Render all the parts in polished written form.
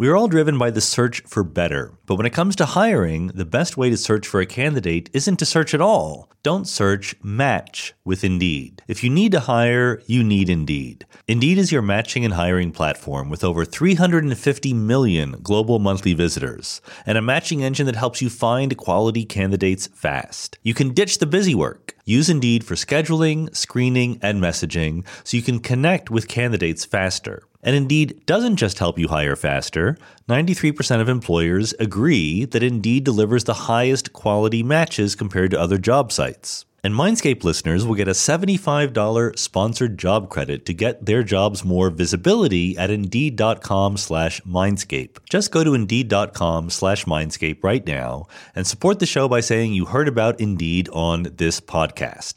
We are all driven by the search for better. But when it comes to hiring, the best way to search for a candidate isn't to search at all. Don't search, match with Indeed. If you need to hire, you need Indeed. Indeed is your matching and hiring platform with over 350 million global monthly visitors and a matching engine that helps you find quality candidates fast. You can ditch the busy work. Use Indeed for scheduling, screening, and messaging so you can connect with candidates faster. And Indeed doesn't just help you hire faster. 93% of employers agree that Indeed delivers the highest quality matches compared to other job sites. And Mindscape listeners will get a $75 sponsored job credit to get their jobs more visibility at Indeed.com/Mindscape. Just go to Indeed.com/Mindscape right now and support the show by saying you heard about Indeed on this podcast.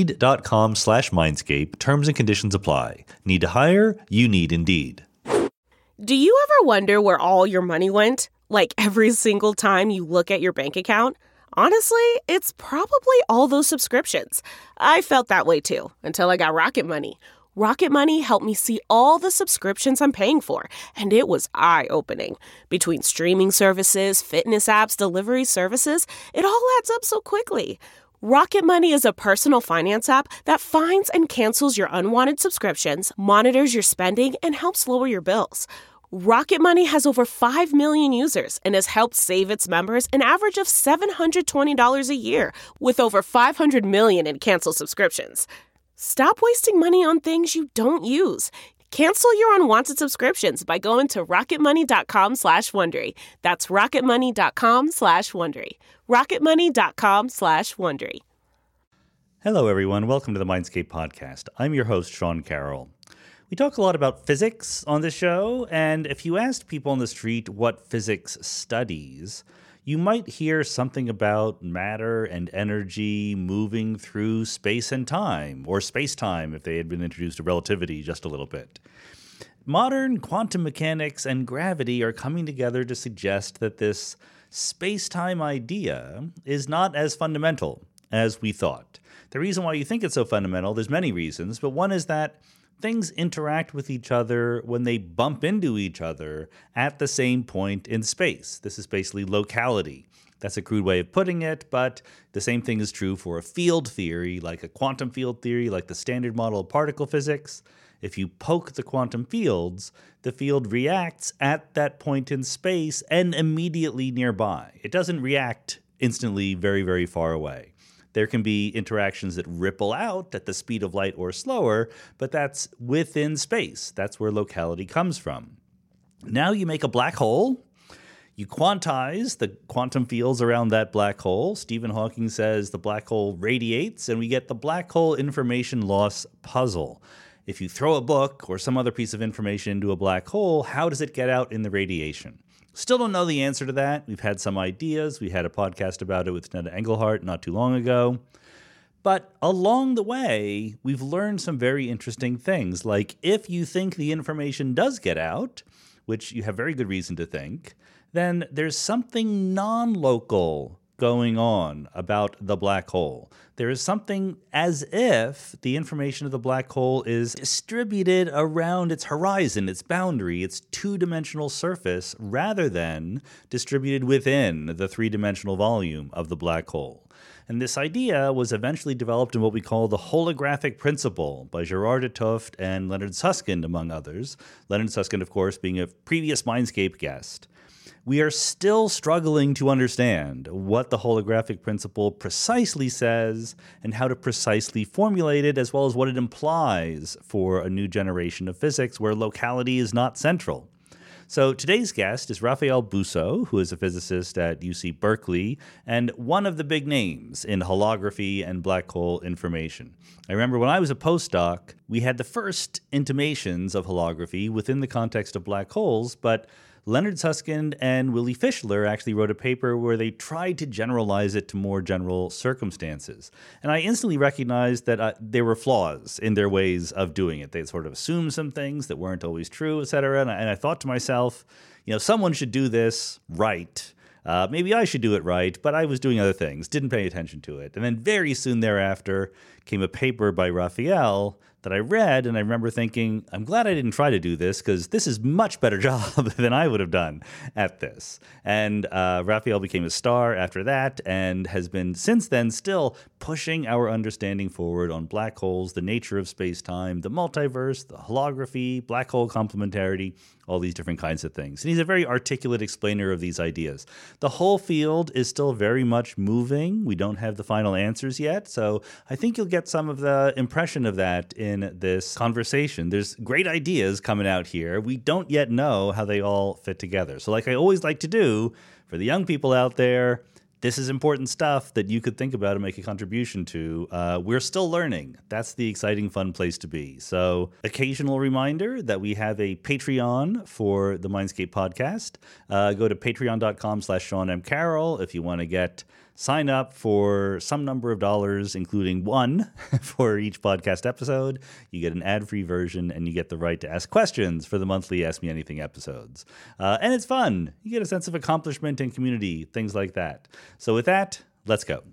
Indeed.com/Mindscape. Terms and conditions apply. Need to hire? You need Indeed. Do you ever wonder where all your money went? Like every single time you look at your bank account? Honestly, it's probably all those subscriptions. I felt that way too, until I got Rocket Money. Rocket Money helped me see all the subscriptions I'm paying for, and it was eye-opening. Between streaming services, fitness apps, delivery services, it all adds up so quickly. Rocket Money is a personal finance app that finds and cancels your unwanted subscriptions, monitors your spending, and helps lower your bills. Rocket Money has over 5 million users and has helped save its members an average of $720 a year, with over 500 million in canceled subscriptions. Stop wasting money on things you don't use. Cancel your unwanted subscriptions by going to rocketmoney.com/Wondery. That's rocketmoney.com/Wondery. rocketmoney.com/Wondery. Hello, everyone. Welcome to the Mindscape podcast. I'm your host, Sean Carroll. We talk a lot about physics on the show, and if you asked people on the street what physics studies, you might hear something about matter and energy moving through space and time, or space-time if they had been introduced to relativity just a little bit. Modern quantum mechanics and gravity are coming together to suggest that this space-time idea is not as fundamental as we thought. The reason why you think it's so fundamental, there's many reasons, but one is that things interact with each other when they bump into each other at the same point in space. This is basically locality. That's a crude way of putting it, but the same thing is true for a field theory, like a quantum field theory, like the standard model of particle physics. If you poke the quantum fields, the field reacts at that point in space and immediately nearby. It doesn't react instantly very, very far away. There can be interactions that ripple out at the speed of light or slower, but that's within space. That's where locality comes from. Now you make a black hole. You quantize the quantum fields around that black hole. Stephen Hawking says the black hole radiates, and we get the black hole information loss puzzle. If you throw a book or some other piece of information into a black hole, how does it get out in the radiation? Still don't know the answer to that. We've had some ideas. We had a podcast about it with Netta Engelhart not too long ago. But along the way, we've learned some very interesting things. Like if you think the information does get out, which you have very good reason to think, then there's something non-local going on about the black hole. There is something as if the information of the black hole is distributed around its horizon, its boundary, its two-dimensional surface, rather than distributed within the three-dimensional volume of the black hole. And this idea was eventually developed in what we call the holographic principle by Gerard 't Hooft and Leonard Susskind, among others. Leonard Susskind, of course, being a previous Mindscape guest. We are still struggling to understand what the holographic principle precisely says and how to precisely formulate it, as well as what it implies for a new generation of physics where locality is not central. So today's guest is Raphael Bousso, who is a physicist at UC Berkeley and one of the big names in holography and black hole information. I remember when I was a postdoc, we had the first intimations of holography within the context of black holes, but Leonard Susskind and Willy Fischler actually wrote a paper where they tried to generalize it to more general circumstances. And I instantly recognized that there were flaws in their ways of doing it. They sort of assumed some things that weren't always true, et cetera. And I thought to myself, someone should do this right. Maybe I should do it right, but I was doing other things, didn't pay attention to it. And then very soon thereafter came a paper by Raphael that I read, and I remember thinking, I'm glad I didn't try to do this because this is much better job than I would have done at this. And Raphael became a star after that and has been since then still pushing our understanding forward on black holes, the nature of space-time, the multiverse, the holography, black hole complementarity, all these different kinds of things. And he's a very articulate explainer of these ideas. The whole field is still very much moving. We don't have the final answers yet, so I think you'll get some of the impression of that in this conversation. There's great ideas coming out here. We don't yet know how they all fit together. So like I always like to do, for the young people out there, this is important stuff that you could think about and make a contribution to. We're still learning. That's the exciting, fun place to be. So occasional reminder that we have a Patreon for the Mindscape podcast. Go to patreon.com/Sean M. Carroll if you want to sign up for some number of dollars, including one for each podcast episode. You get an ad-free version, and you get the right to ask questions for the monthly Ask Me Anything episodes. And it's fun. You get a sense of accomplishment and community, things like that. So with that, let's go.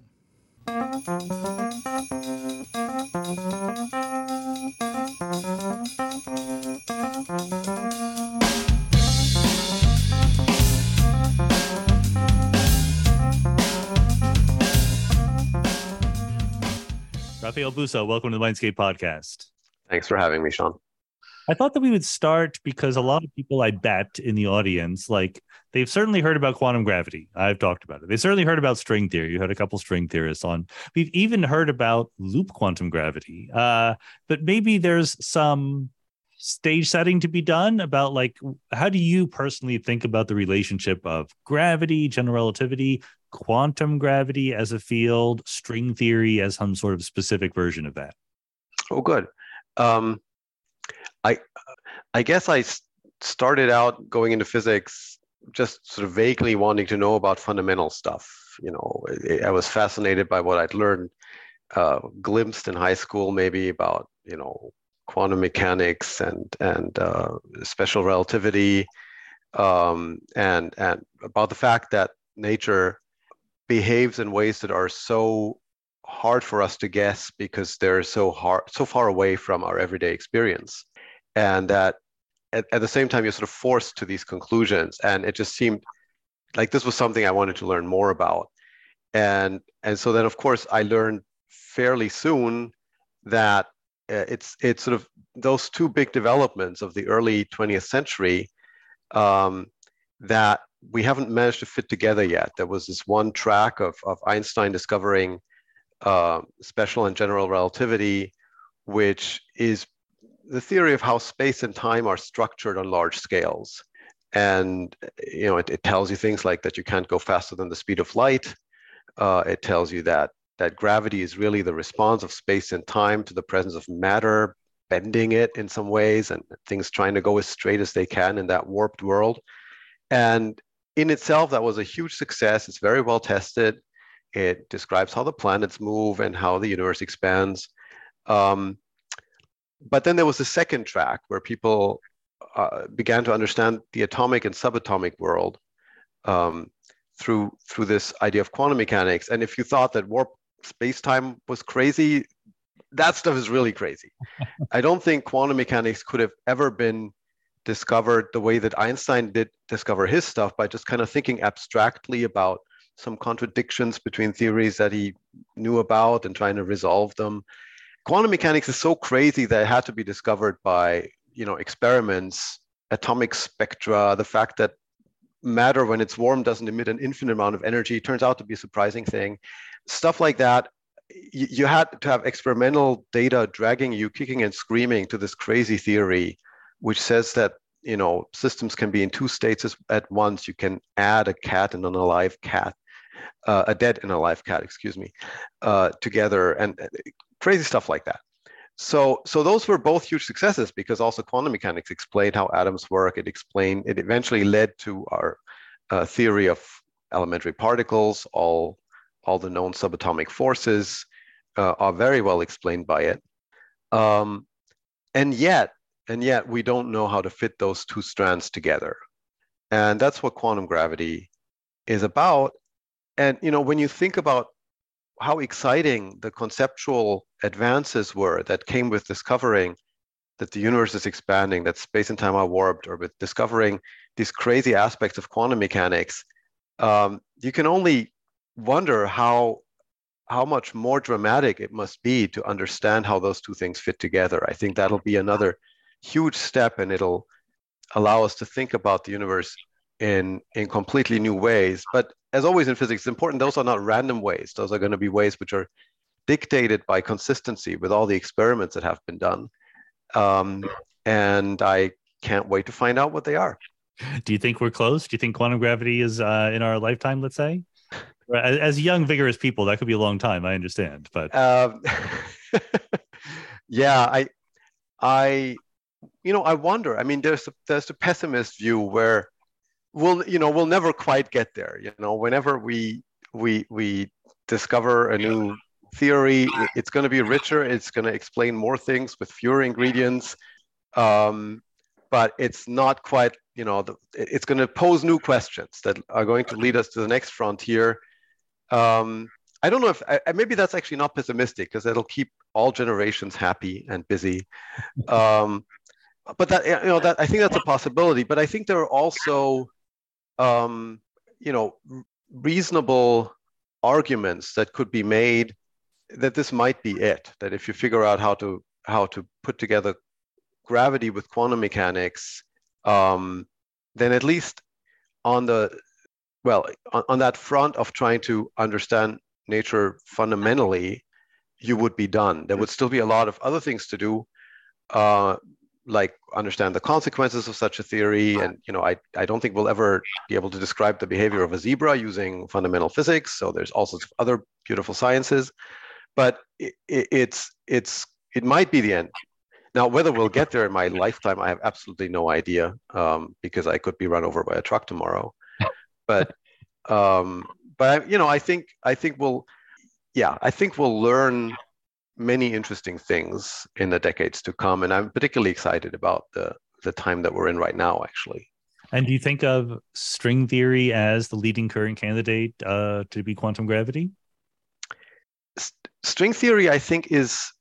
Raphael Busso, welcome to the Mindscape podcast. Thanks for having me, Sean. I thought that we would start because a lot of people, I bet, in the audience, like they've certainly heard about quantum gravity. I've talked about it. They've certainly heard about string theory. You had a couple string theorists on. We've even heard about loop quantum gravity. But maybe there's some stage setting to be done about like, how do you personally think about the relationship of gravity, general relativity, quantum gravity as a field, string theory as some sort of specific version of that? Oh, good. I guess I started out going into physics just sort of vaguely wanting to know about fundamental stuff. You know, I was fascinated by what I'd learned, glimpsed in high school, maybe about, you know, quantum mechanics and special relativity, and about the fact that nature behaves in ways that are so hard for us to guess because they're so far away from our everyday experience, and that at the same time you're sort of forced to these conclusions. And it just seemed like this was something I wanted to learn more about. And so then, of course, I learned fairly soon that it's sort of those two big developments of the early 20th century that we haven't managed to fit together yet. There was this one track of Einstein discovering special and general relativity, which is the theory of how space and time are structured on large scales. And, you know, it tells you things like that you can't go faster than the speed of light. It tells you that gravity is really the response of space and time to the presence of matter, bending it in some ways, and things trying to go as straight as they can in that warped world. And in itself, that was a huge success. It's very well tested. It describes how the planets move and how the universe expands. But then there was a second track where people began to understand the atomic and subatomic world through this idea of quantum mechanics. And if you thought that warp space-time was crazy, that stuff is really crazy. I don't think quantum mechanics could have ever been discovered the way that Einstein did discover his stuff, by just kind of thinking abstractly about some contradictions between theories that he knew about and trying to resolve them. Quantum mechanics is so crazy that it had to be discovered by, you know, experiments, atomic spectra, the fact that matter, when it's warm, doesn't emit an infinite amount of energy, turns out to be a surprising thing. Stuff like that. You had to have experimental data dragging you kicking and screaming to this crazy theory, which says that, you know, systems can be in two states at once. You can add a cat and an alive cat, a dead and alive cat, together, and crazy stuff like that. So those were both huge successes, because also quantum mechanics explained how atoms work. It eventually led to our theory of elementary particles. All the known subatomic forces are very well explained by it. And yet we don't know how to fit those two strands together. And that's what quantum gravity is about. And, you know, when you think about how exciting the conceptual advances were that came with discovering that the universe is expanding, that space and time are warped, or with discovering these crazy aspects of quantum mechanics, you can only wonder how much more dramatic it must be to understand how those two things fit together. I think that'll be another huge step, and it'll allow us to think about the universe in completely new ways. But as always in physics, it's important those are not random ways. Those are going to be ways which are dictated by consistency with all the experiments that have been done. And I can't wait to find out what they are. Do you think we're close? Do you think quantum gravity is in our lifetime, let's say? As young, vigorous people, that could be a long time, I understand. But yeah, I wonder. I mean, there's the pessimist view where we'll never quite get there. Whenever we discover a new theory, it's going to be richer. It's going to explain more things with fewer ingredients. But it's not quite, it's going to pose new questions that are going to lead us to the next frontier. I don't know if maybe that's actually not pessimistic, because it'll keep all generations happy and busy. But that that I think that's a possibility. But I think there are also reasonable arguments that could be made that this might be it. That if you figure out how to put together gravity with quantum mechanics, then at least on that front of trying to understand nature fundamentally, you would be done. There would still be a lot of other things to do, like understand the consequences of such a theory. And I don't think we'll ever be able to describe the behavior of a zebra using fundamental physics. So there's all sorts of other beautiful sciences, but it might be the end. Now, whether we'll get there in my lifetime, I have absolutely no idea, because I could be run over by a truck tomorrow. But I think we'll learn many interesting things in the decades to come, and I'm particularly excited about the time that we're in right now, actually. And do you think of string theory as the leading current candidate to be quantum gravity? String theory, I think,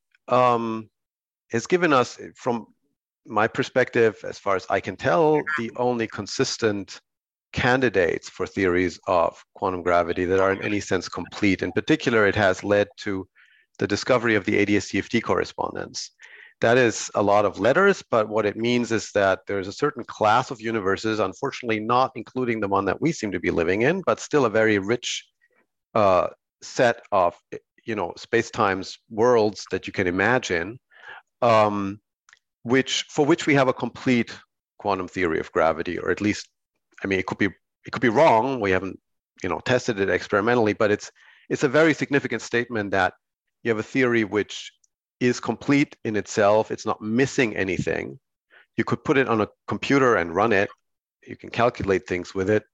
has given us, from my perspective, as far as I can tell, the only consistent candidates for theories of quantum gravity that are in any sense complete. In particular, it has led to the discovery of the ADS-CFT correspondence. That is a lot of letters, but what it means is that there's a certain class of universes, unfortunately not including the one that we seem to be living in, but still a very rich set of space-time's worlds that you can imagine, for which we have a complete quantum theory of gravity, or at least, I mean, it could be wrong. We haven't tested it experimentally, but it's a very significant statement that you have a theory which is complete in itself. It's not missing anything. You could put it on a computer and run it. You can calculate things with it,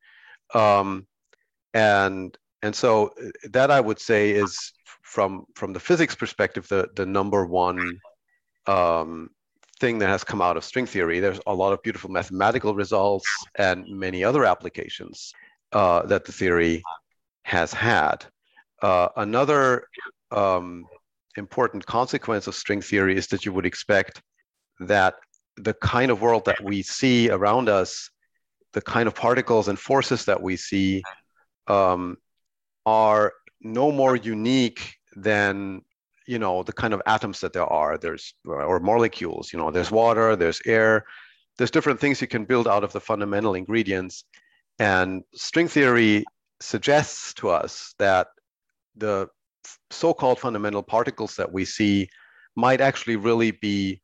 and so that, I would say, is from the physics perspective the number one thing that has come out of string theory. There's a lot of beautiful mathematical results and many other applications that the theory has had. Another important consequence of string theory is that you would expect that the kind of world that we see around us, the kind of particles and forces that we see, are no more unique than the kind of atoms that there are. Or molecules. There's water, there's air, there's different things you can build out of the fundamental ingredients. And string theory suggests to us that the so-called fundamental particles that we see might actually really be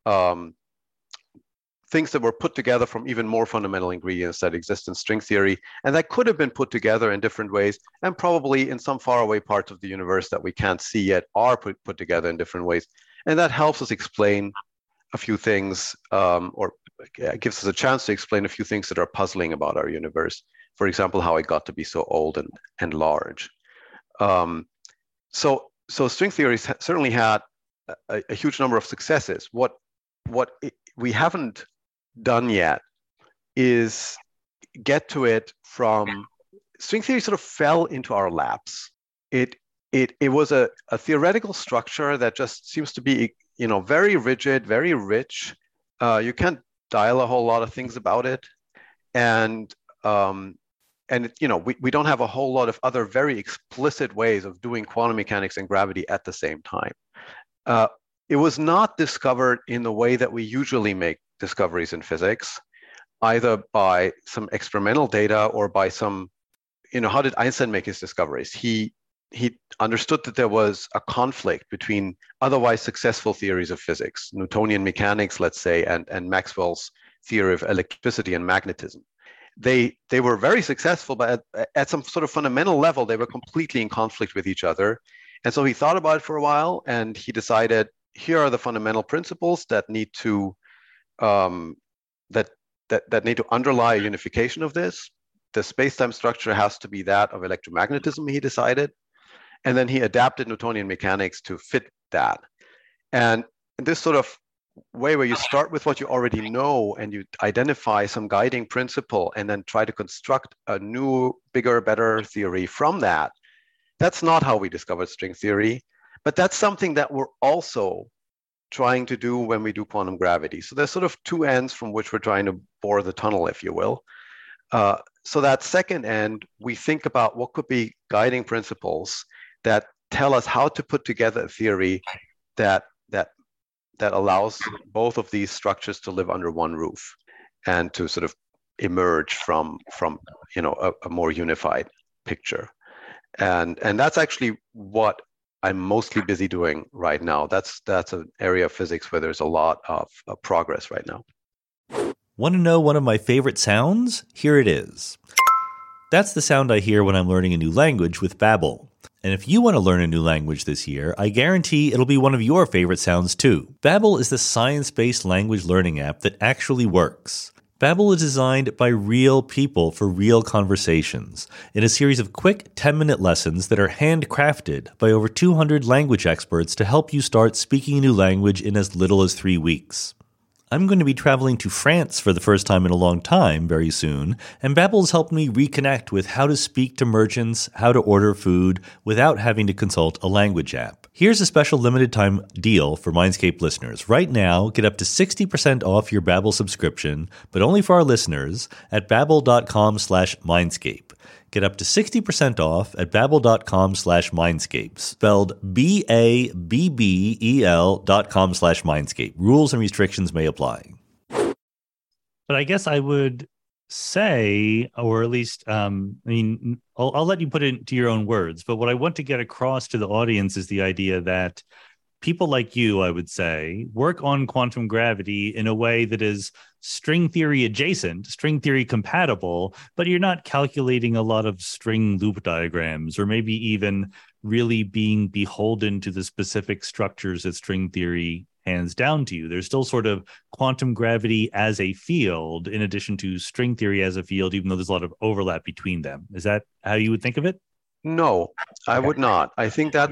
things that were put together from even more fundamental ingredients that exist in string theory, and that could have been put together in different ways, and probably in some faraway parts of the universe that we can't see yet are put together in different ways. And that helps us explain a few things, or gives us a chance to explain a few things that are puzzling about our universe. For example, how it got to be so old and large. So string theory certainly had a huge number of successes. What we haven't done yet is get to it from string theory. Sort of fell into our laps. It it was a theoretical structure that just seems to be, very rigid, very rich. You can't dial a whole lot of things about it, and we don't have a whole lot of other very explicit ways of doing quantum mechanics and gravity at the same time. It was not discovered in the way that we usually make discoveries in physics, either by some experimental data or by some, how did Einstein make his discoveries? He understood that there was a conflict between otherwise successful theories of physics, Newtonian mechanics, let's say, and Maxwell's theory of electricity and magnetism. They were very successful, but at some sort of fundamental level, they were completely in conflict with each other. And so he thought about it for a while, and he decided, here are the fundamental principles that need to that need to underlie a unification of this. The space-time structure has to be that of electromagnetism, he decided. And then he adapted Newtonian mechanics to fit that. And in this sort of way where you start with what you already know and you identify some guiding principle and then try to construct a new, bigger, better theory from that, that's not how we discovered string theory. But that's something that we're also trying to do when we do quantum gravity. So there's sort of two ends from which we're trying to bore the tunnel, if you will. So that second end, we think about what could be guiding principles that tell us how to put together a theory that allows both of these structures to live under one roof and to sort of emerge from a more unified picture. And that's actually what I'm mostly busy doing right now. That's an area of physics where there's a lot of progress right now. Want to know one of my favorite sounds? Here it is. That's the sound I hear when I'm learning a new language with Babbel. And if you want to learn a new language this year, I guarantee it'll be one of your favorite sounds too. Babbel is the science-based language learning app that actually works. Babbel is designed by real people for real conversations in a series of quick 10-minute lessons that are handcrafted by over 200 language experts to help you start speaking a new language in as little as 3 weeks. I'm going to be traveling to France for the first time in a long time very soon, and Babbel has helped me reconnect with how to speak to merchants, how to order food, without having to consult a language app. Here's a special limited time deal for Mindscape listeners. Right now, get up to 60% off your Babbel subscription, but only for our listeners at babbel.com/Mindscape. Get up to 60% off at babbel.com/Mindscape, spelled BABBEL.com/Mindscape. Rules and restrictions may apply. But I guess I would say, or at least, I'll let you put it into your own words, but what I want to get across to the audience is the idea that people like you, I would say, work on quantum gravity in a way that is string theory adjacent, string theory compatible, but you're not calculating a lot of string loop diagrams or maybe even really being beholden to the specific structures that string theory hands down to you. There's still sort of quantum gravity as a field in addition to string theory as a field, even though there's a lot of overlap between them. Is that how you would think of it? No, I would not. I think I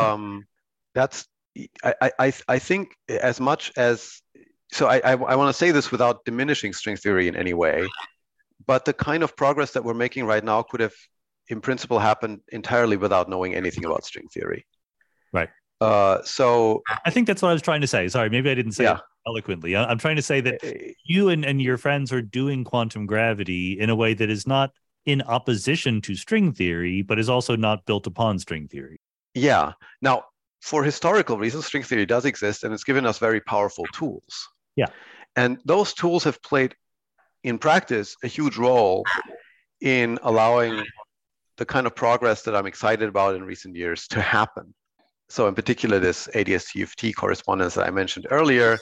think as much as, so I want to say this without diminishing string theory in any way, but the kind of progress that we're making right now could have, in principle, happened entirely without knowing anything about string theory. Right. So I think that's what I was trying to say. Sorry, maybe I didn't say it eloquently. I'm trying to say that you and your friends are doing quantum gravity in a way that is not in opposition to string theory, but is also not built upon string theory. Yeah. Now, for historical reasons, string theory does exist, and it's given us very powerful tools. Yeah. And those tools have played, in practice, a huge role in allowing the kind of progress that I'm excited about in recent years to happen. So in particular, this ADS-TFT correspondence that I mentioned earlier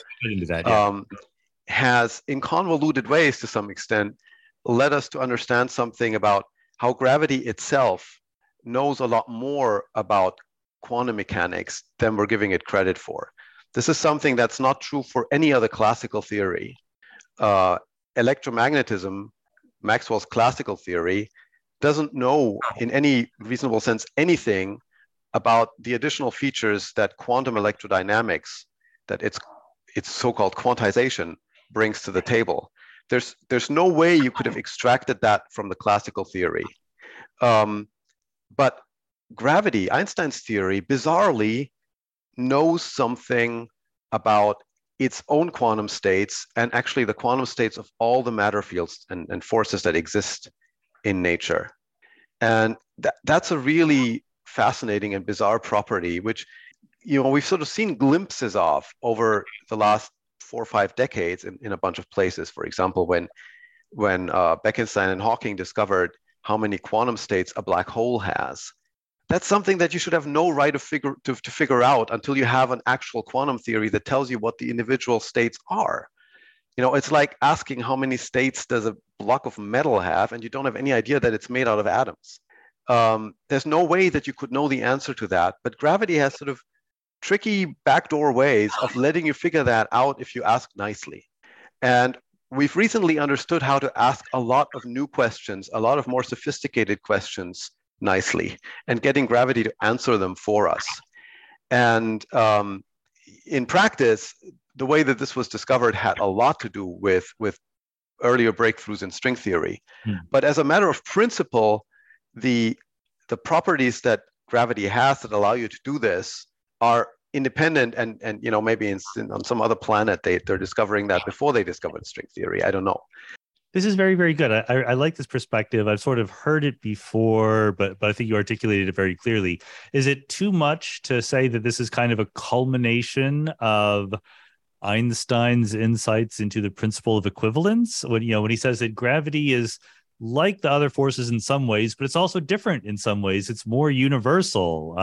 has, in convoluted ways to some extent, led us to understand something about how gravity itself knows a lot more about quantum mechanics than we're giving it credit for. This is something that's not true for any other classical theory. Electromagnetism, Maxwell's classical theory, doesn't know in any reasonable sense anything about the additional features that quantum electrodynamics, that its so-called quantization, brings to the table. There's no way you could have extracted that from the classical theory. But gravity, Einstein's theory, bizarrely knows something about its own quantum states and actually the quantum states of all the matter fields and forces that exist in nature. And that's a really fascinating and bizarre property, which we've sort of seen glimpses of over the last 4 or 5 decades in a bunch of places. For example, when Bekenstein and Hawking discovered how many quantum states a black hole has, that's something that you should have no right to figure out until you have an actual quantum theory that tells you what the individual states are. It's like asking how many states does a block of metal have, and you don't have any idea that it's made out of atoms. There's no way that you could know the answer to that, but gravity has sort of tricky backdoor ways of letting you figure that out if you ask nicely. And we've recently understood how to ask a lot of new questions, a lot of more sophisticated questions nicely, and getting gravity to answer them for us. And in practice, the way that this was discovered had a lot to do with earlier breakthroughs in string theory. But as a matter of principle, the properties that gravity has that allow you to do this are independent, and maybe on some other planet they're discovering that before they discovered string theory. I don't know. This is very, very good. I like this perspective. I've sort of heard it before, but I think you articulated it very clearly. Is it too much to say that this is kind of a culmination of Einstein's insights into the principle of equivalence? When he says that gravity is like the other forces in some ways, but it's also different in some ways. It's more universal.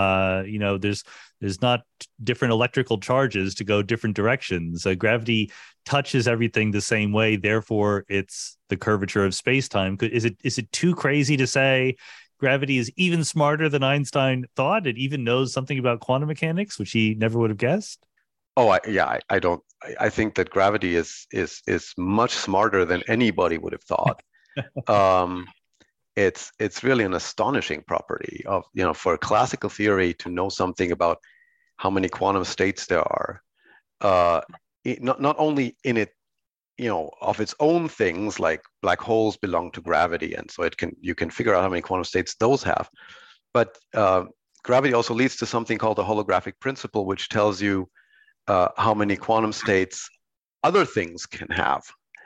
There's not different electrical charges to go different directions. Gravity touches everything the same way. Therefore, it's the curvature of space-time. Is it too crazy to say gravity is even smarter than Einstein thought? It even knows something about quantum mechanics, which he never would have guessed? I don't. I think that gravity is much smarter than anybody would have thought. It's really an astonishing property of, for classical theory to know something about how many quantum states there are, not only in it, of its own things, like black holes belong to gravity, and so you can figure out how many quantum states those have, but gravity also leads to something called the holographic principle, which tells you how many quantum states other things can have,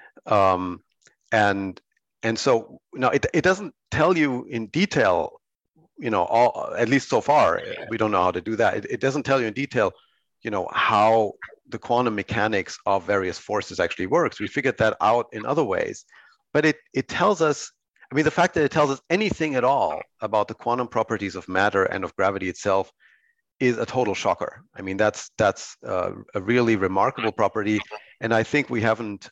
and so it doesn't tell you in detail, at least so far, we don't know how to do that. It doesn't tell you in detail, how the quantum mechanics of various forces actually works. We figured that out in other ways, but it tells us, the fact that it tells us anything at all about the quantum properties of matter and of gravity itself is a total shocker. That's a really remarkable property, and I think we haven't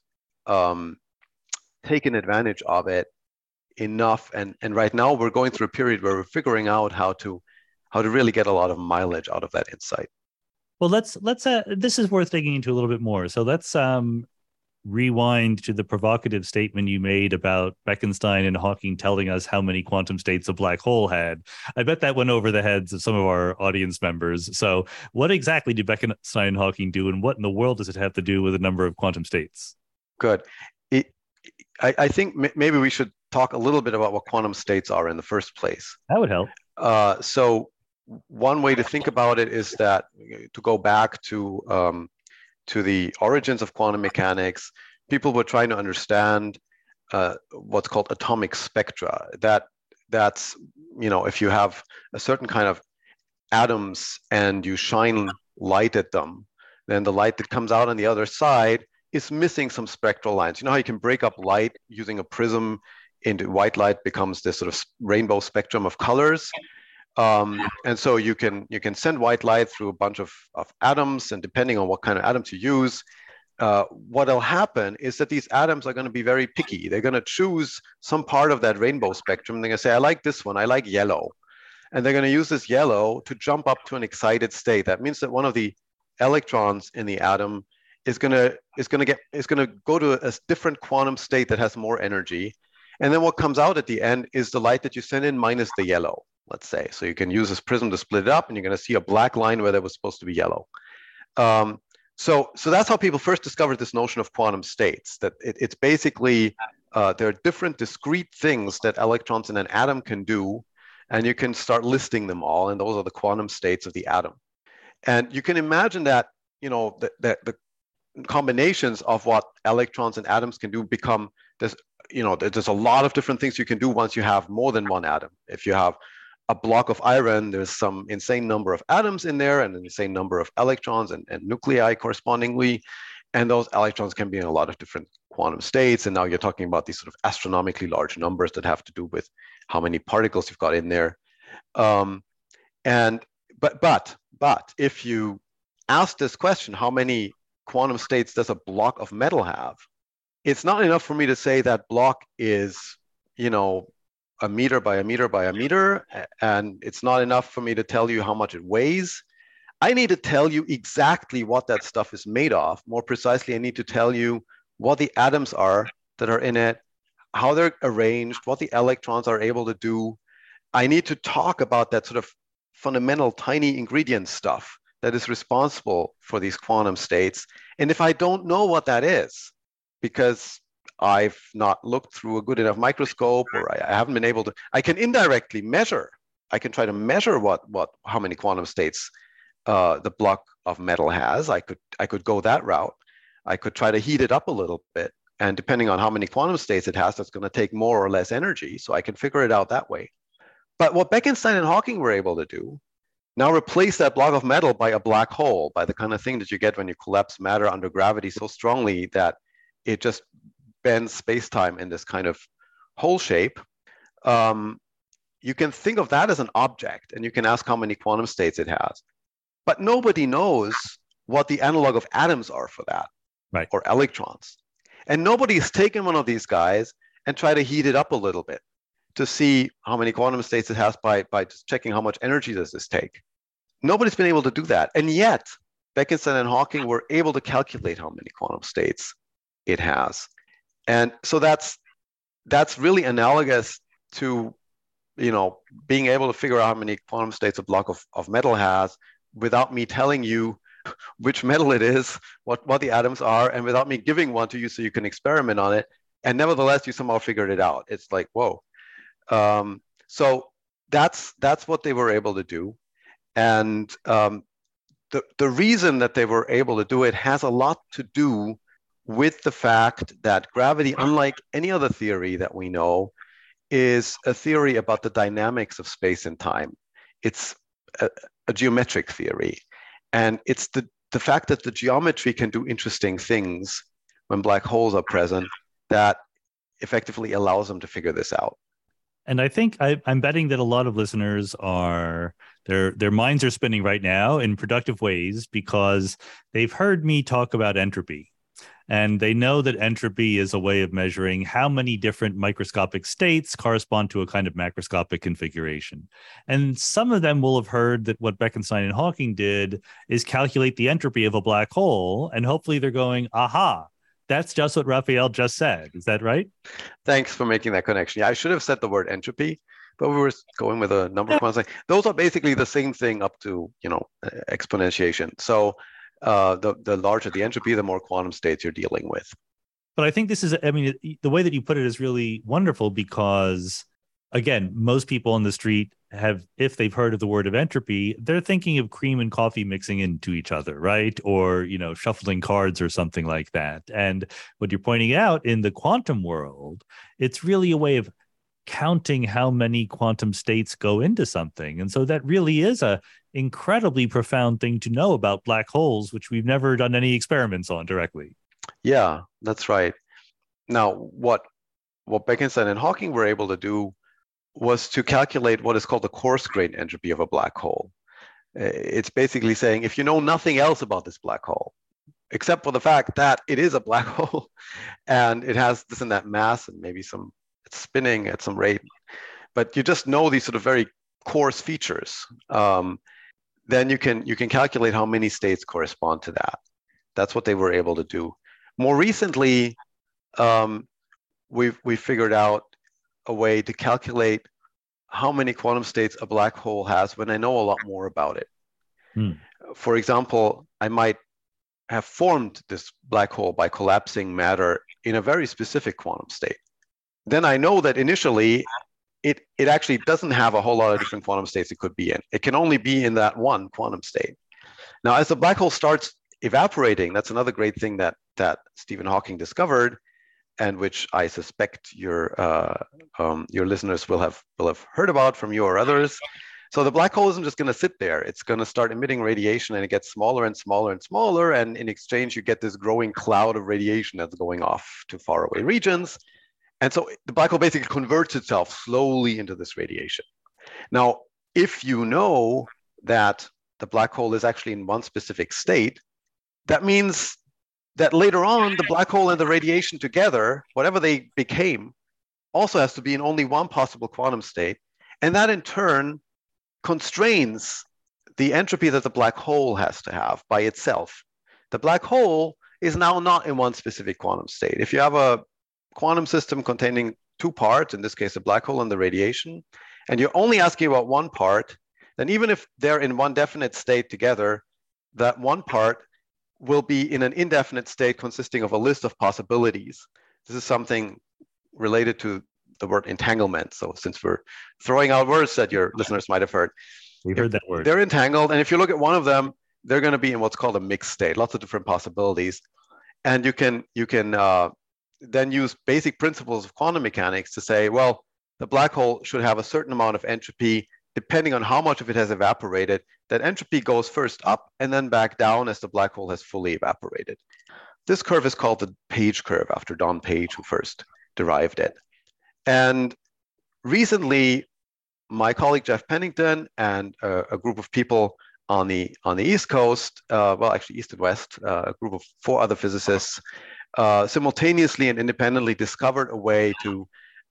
taken advantage of it enough. And right now we're going through a period where we're figuring out how to really get a lot of mileage out of that insight. Well, let's this is worth digging into a little bit more. So let's rewind to the provocative statement you made about Bekenstein and Hawking telling us how many quantum states a black hole had. I bet that went over the heads of some of our audience members. So what exactly did Bekenstein and Hawking do, and what in the world does it have to do with a number of quantum states? Good. I think maybe we should talk a little bit about what quantum states are in the first place. That would help. So one way to think about it is that, to go back to the origins of quantum mechanics, people were trying to understand what's called atomic spectra. That's if you have a certain kind of atoms and you shine light at them, then the light that comes out on the other side is missing some spectral lines. You know how you can break up light using a prism into white light becomes this sort of rainbow spectrum of colors. And so you can send white light through a bunch of atoms, and depending on what kind of atoms you use, what'll happen is that these atoms are going to be very picky. They're going to choose some part of that rainbow spectrum. They're going to say, I like this one, I like yellow. And they're going to use this yellow to jump up to an excited state. That means that one of the electrons in the atom is going to go to a different quantum state that has more energy. And then what comes out at the end is the light that you send in minus the yellow, let's say. So you can use this prism to split it up, and you're going to see a black line where there was supposed to be yellow. So that's how people first discovered this notion of quantum states, that it's basically, there are different discrete things that electrons in an atom can do. and you can start listing them all, and those are the quantum states of the atom. And you can imagine that, the combinations of what electrons and atoms can do become there's a lot of different things you can do once you have more than one atom. If you have a block of iron, there's some insane number of atoms in there and an insane number of electrons and nuclei correspondingly. And those electrons can be in a lot of different quantum states. And now you're talking about these sort of astronomically large numbers that have to do with how many particles you've got in there. But if you ask this question, how many quantum states does a block of metal have? It's not enough for me to say that block is, a meter by a meter by a meter, and it's not enough for me to tell you how much it weighs. I need to tell you exactly what that stuff is made of. More precisely, I need to tell you what the atoms are that are in it, how they're arranged, what the electrons are able to do. I need to talk about that sort of fundamental tiny ingredient stuff that is responsible for these quantum states. And if I don't know what that is, because I've not looked through a good enough microscope, or I haven't been able to, I can indirectly measure. I can try to measure how many quantum states the block of metal has. I could go that route. I could try to heat it up a little bit, and depending on how many quantum states it has, that's going to take more or less energy. So I can figure it out that way. But what Bekenstein and Hawking were able to do, now replace that block of metal by a black hole, by the kind of thing that you get when you collapse matter under gravity so strongly that it just bends space-time in this kind of hole shape. You can think of that as an object, and you can ask how many quantum states it has. But nobody knows what the analog of atoms are for that, right, or electrons. And nobody has taken one of these guys and tried to heat it up a little bit to see how many quantum states it has by just checking how much energy does this take. Nobody's been able to do that. And yet, Bekenstein and Hawking were able to calculate how many quantum states it has. And so that's really analogous to, being able to figure out how many quantum states a block of metal has without me telling you which metal it is, what the atoms are, and without me giving one to you so you can experiment on it. And nevertheless, you somehow figured it out. It's like, whoa. So that's what they were able to do. And the reason that they were able to do it has a lot to do with the fact that gravity, unlike any other theory that we know, is a theory about the dynamics of space and time. It's a geometric theory. And it's the fact that the geometry can do interesting things when black holes are present that effectively allows them to figure this out. And I think I'm betting that a lot of listeners their minds are spinning right now in productive ways because they've heard me talk about entropy. And they know that entropy is a way of measuring how many different microscopic states correspond to a kind of macroscopic configuration. And some of them will have heard that what Bekenstein and Hawking did is calculate the entropy of a black hole. And hopefully they're going, aha, that's just what Raphael just said. Is that right? Thanks for making that connection. Yeah, I should have said the word entropy, but we were going with a number of quantum. Those are basically the same thing up to, exponentiation. So the larger the entropy, the more quantum states you're dealing with. But I think this is, the way that you put it is really wonderful because, again, most people on the street if they've heard of the word of entropy, they're thinking of cream and coffee mixing into each other, right? Or, shuffling cards or something like that. And what you're pointing out in the quantum world, it's really a way of counting how many quantum states go into something. And so that really is a incredibly profound thing to know about black holes, which we've never done any experiments on directly. Yeah, that's right. Now, what Bekenstein and Hawking were able to do was to calculate what is called the coarse-grained entropy of a black hole. It's basically saying, if you know nothing else about this black hole, except for the fact that it is a black hole and it has this and that mass and maybe it's spinning at some rate, but you just know these sort of very coarse features, then you can calculate how many states correspond to that. That's what they were able to do. More recently, we've figured out a way to calculate how many quantum states a black hole has when I know a lot more about it. For example, I might have formed this black hole by collapsing matter in a very specific quantum state. Then I know that initially it actually doesn't have a whole lot of different quantum states it could be in. It can only be in that one quantum state. Now, as the black hole starts evaporating, that's another great thing that Stephen Hawking discovered, and which I suspect your listeners will have heard about from you or others. So the black hole isn't just going to sit there. It's going to start emitting radiation, and it gets smaller and smaller and smaller. And in exchange, you get this growing cloud of radiation that's going off to faraway regions. And so the black hole basically converts itself slowly into this radiation. Now, if you know that the black hole is actually in one specific state, that means that later on, the black hole and the radiation together, whatever they became, also has to be in only one possible quantum state. And that in turn constrains the entropy that the black hole has to have by itself. The black hole is now not in one specific quantum state. If you have a quantum system containing two parts, in this case, the black hole and the radiation, and you're only asking about one part, then even if they're in one definite state together, that one part will be in an indefinite state consisting of a list of possibilities. This is something related to the word entanglement. So since we're throwing out words that your listeners might have heard. We've heard that word. They're entangled. And if you look at one of them, they're going to be in what's called a mixed state, lots of different possibilities. And you can then use basic principles of quantum mechanics to say, well, the black hole should have a certain amount of entropy, depending on how much of it has evaporated. That entropy goes first up and then back down as the black hole has fully evaporated. This curve is called the Page curve after Don Page, who first derived it. And recently, my colleague Jeff Pennington and a group of people on the East Coast, well, actually East and West, a group of 4 other physicists, simultaneously and independently discovered a way to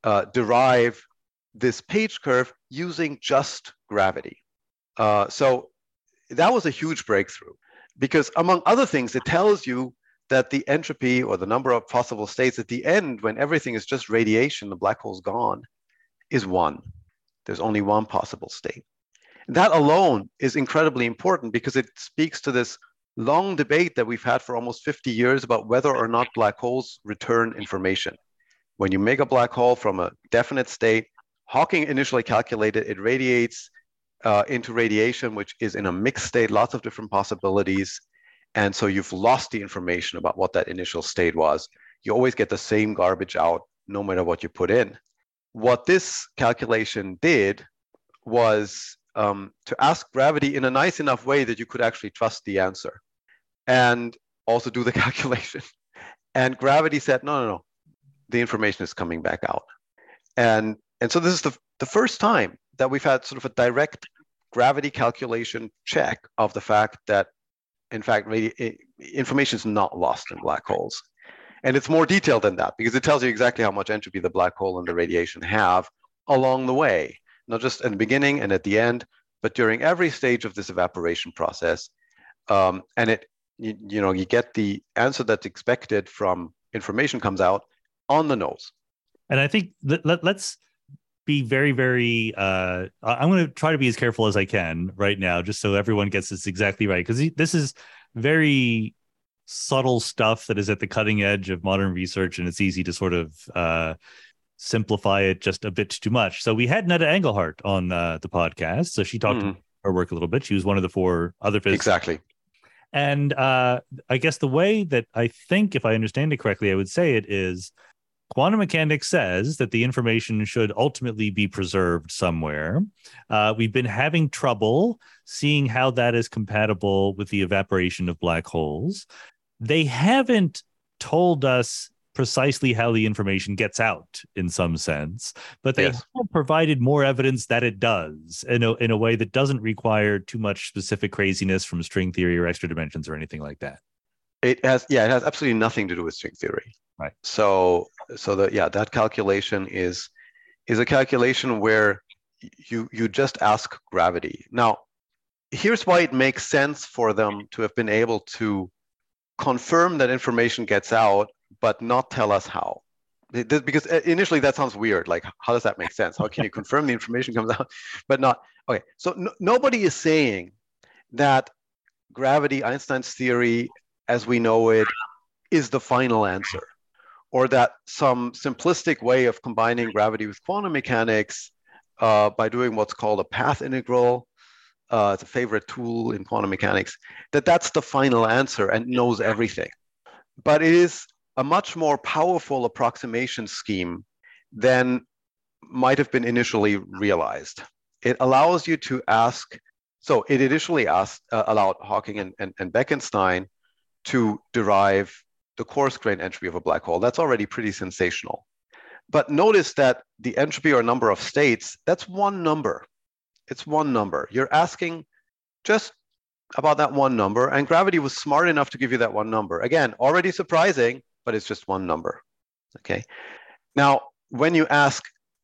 derive this Page curve using just gravity. So that was a huge breakthrough because, among other things, it tells you that the entropy or the number of possible states at the end, when everything is just radiation, the black hole's gone, is 1. There's only one possible state. And that alone is incredibly important because it speaks to this long debate that we've had for almost 50 years about whether or not black holes return information. When you make a black hole from a definite state, Hawking initially calculated it radiates into radiation, which is in a mixed state, lots of different possibilities. And so you've lost the information about what that initial state was. You always get the same garbage out, no matter what you put in. What this calculation did was to ask gravity in a nice enough way that you could actually trust the answer and also do the calculation. And gravity said, no, the information is coming back out. And so this is the first time that we've had sort of a direct gravity calculation check of the fact that, in fact, information is not lost in black holes. And it's more detailed than that because it tells you exactly how much entropy the black hole and the radiation have along the way, not just in the beginning and at the end, but during every stage of this evaporation process. And you get the answer that's expected from information comes out on the nose. And I think let's be very, very, I'm going to try to be as careful as I can right now, just so everyone gets this exactly right. Because this is very subtle stuff that is at the cutting edge of modern research, and it's easy to sort of simplify it just a bit too much. So we had Netta Engelhart on the podcast. So she talked about her work a little bit. She was one of the 4 other physicists. Exactly. And I guess the way that I think, if I understand it correctly, I would say it is quantum mechanics says that the information should ultimately be preserved somewhere. We've been having trouble seeing how that is compatible with the evaporation of black holes. They haven't told us precisely how the information gets out in some sense, but they have provided more evidence that it does in a way that doesn't require too much specific craziness from string theory or extra dimensions or anything like that. It has absolutely nothing to do with string theory. Right. So that calculation is a calculation where you just ask gravity. Now, here's why it makes sense for them to have been able to confirm that information gets out, but not tell us how. Because initially that sounds weird. Like, how does that make sense? How can you confirm the information comes out, but not? Okay, so nobody is saying that gravity, Einstein's theory, as we know it, is the final answer, or that some simplistic way of combining gravity with quantum mechanics by doing what's called a path integral. It's a favorite tool in quantum mechanics, that's the final answer and knows everything. But it is a much more powerful approximation scheme than might have been initially realized. It allows you to ask, so it initially allowed Hawking and Bekenstein to derive the coarse grain entropy of a black hole. That's already pretty sensational. But notice that the entropy or number of states, that's one number. It's one number. You're asking just about that one number, and gravity was smart enough to give you that one number. Again, already surprising, but it's just one number. Okay. Now, when you ask,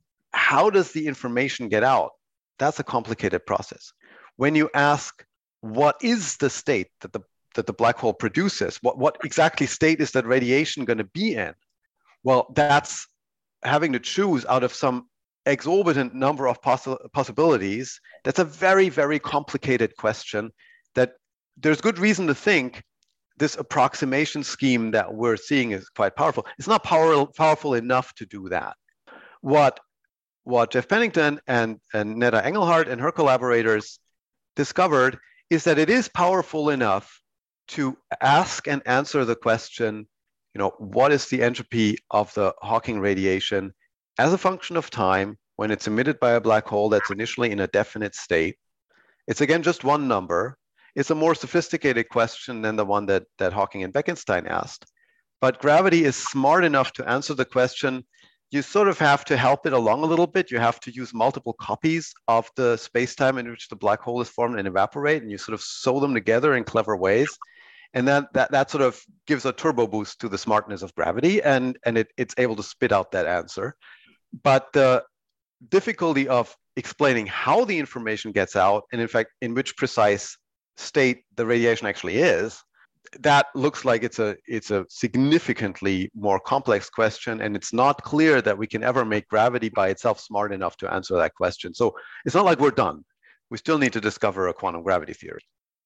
how does the information get out? That's a complicated process. When you ask, what is the state that the black hole produces? What exactly state is that radiation going to be in? Well, that's having to choose out of some exorbitant number of possibilities. That's a very, very complicated question that there's good reason to think this approximation scheme that we're seeing is quite powerful. It's not powerful enough to do that. What Jeff Pennington and Netta Engelhardt and her collaborators discovered is that it is powerful enough to ask and answer the question, what is the entropy of the Hawking radiation as a function of time when it's emitted by a black hole that's initially in a definite state? It's again just one number. It's a more sophisticated question than the one that Hawking and Bekenstein asked. But gravity is smart enough to answer the question. You sort of have to help it along a little bit. You have to use multiple copies of the space-time in which the black hole is formed and evaporate, and you sort of sew them together in clever ways. And then that sort of gives a turbo boost to the smartness of gravity, and it's able to spit out that answer. But the difficulty of explaining how the information gets out, and in fact, in which precise state the radiation actually is, that looks like it's a significantly more complex question, and it's not clear that we can ever make gravity by itself smart enough to answer that question. So it's not like we're done. We still need to discover a quantum gravity theory.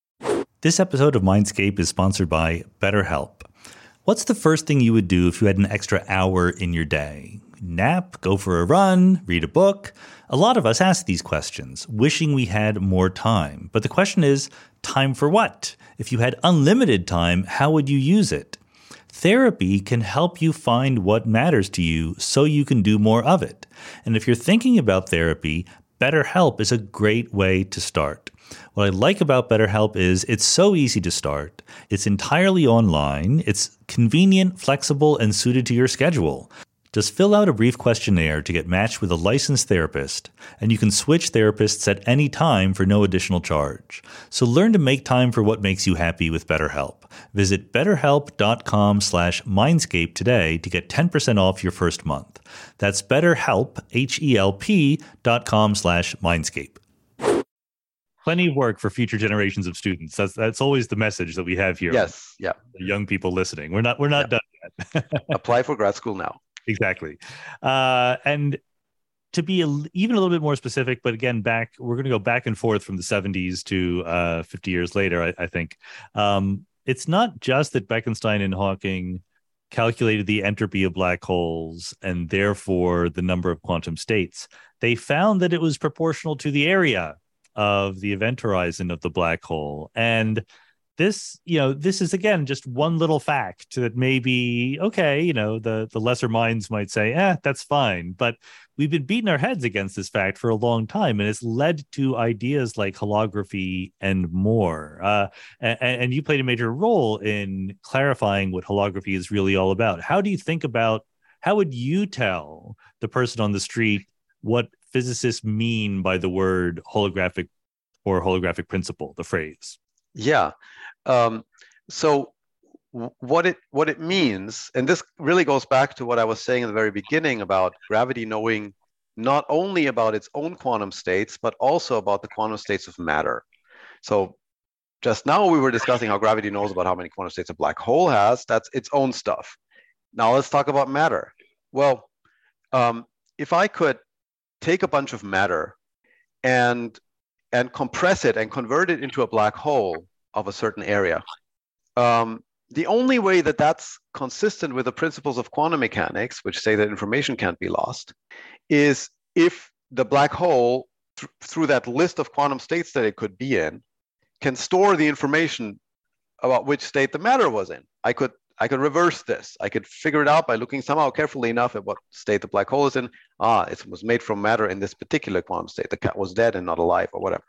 This episode of Mindscape is sponsored by BetterHelp. What's the first thing you would do if you had an extra hour in your day? Nap, go for a run, read a book? A lot of us ask these questions, wishing we had more time. But the question is, time for what? If you had unlimited time, how would you use it? Therapy can help you find what matters to you so you can do more of it. And if you're thinking about therapy, BetterHelp is a great way to start. What I like about BetterHelp is it's so easy to start. It's entirely online. It's convenient, flexible, and suited to your schedule. Just fill out a brief questionnaire to get matched with a licensed therapist, and you can switch therapists at any time for no additional charge. So learn to make time for what makes you happy with BetterHelp. Visit betterhelp.com/mindscape today to get 10% off your first month. That's BetterHelp, HELP.com/mindscape. Plenty of work for future generations of students. That's always the message that we have here. Yes, yeah. The young people listening. We're not done yet. Apply for grad school now. Exactly. And to be even a little bit more specific, but again, we're going to go back and forth from the 70s to 50 years later, I think. It's not just that Bekenstein and Hawking calculated the entropy of black holes and therefore the number of quantum states. They found that it was proportional to the area of the event horizon of the black hole. And this is, again, just one little fact that maybe, okay, the lesser minds might say, that's fine. But we've been beating our heads against this fact for a long time, and it's led to ideas like holography and more. And you played a major role in clarifying what holography is really all about. How would you tell the person on the street what physicists mean by the word holographic or holographic principle, the phrase? Yeah. So what it means, and this really goes back to what I was saying in the very beginning about gravity knowing not only about its own quantum states, but also about the quantum states of matter. So just now we were discussing how gravity knows about how many quantum states a black hole has. That's its own stuff. Now let's talk about matter. Well, if I could take a bunch of matter and compress it and convert it into a black hole of a certain area, the only way that that's consistent with the principles of quantum mechanics, which say that information can't be lost, is if the black hole, through that list of quantum states that it could be in, can store the information about which state the matter was in. I could reverse this. I could figure it out by looking somehow carefully enough at what state the black hole is in. It was made from matter in this particular quantum state. The cat was dead and not alive, or whatever.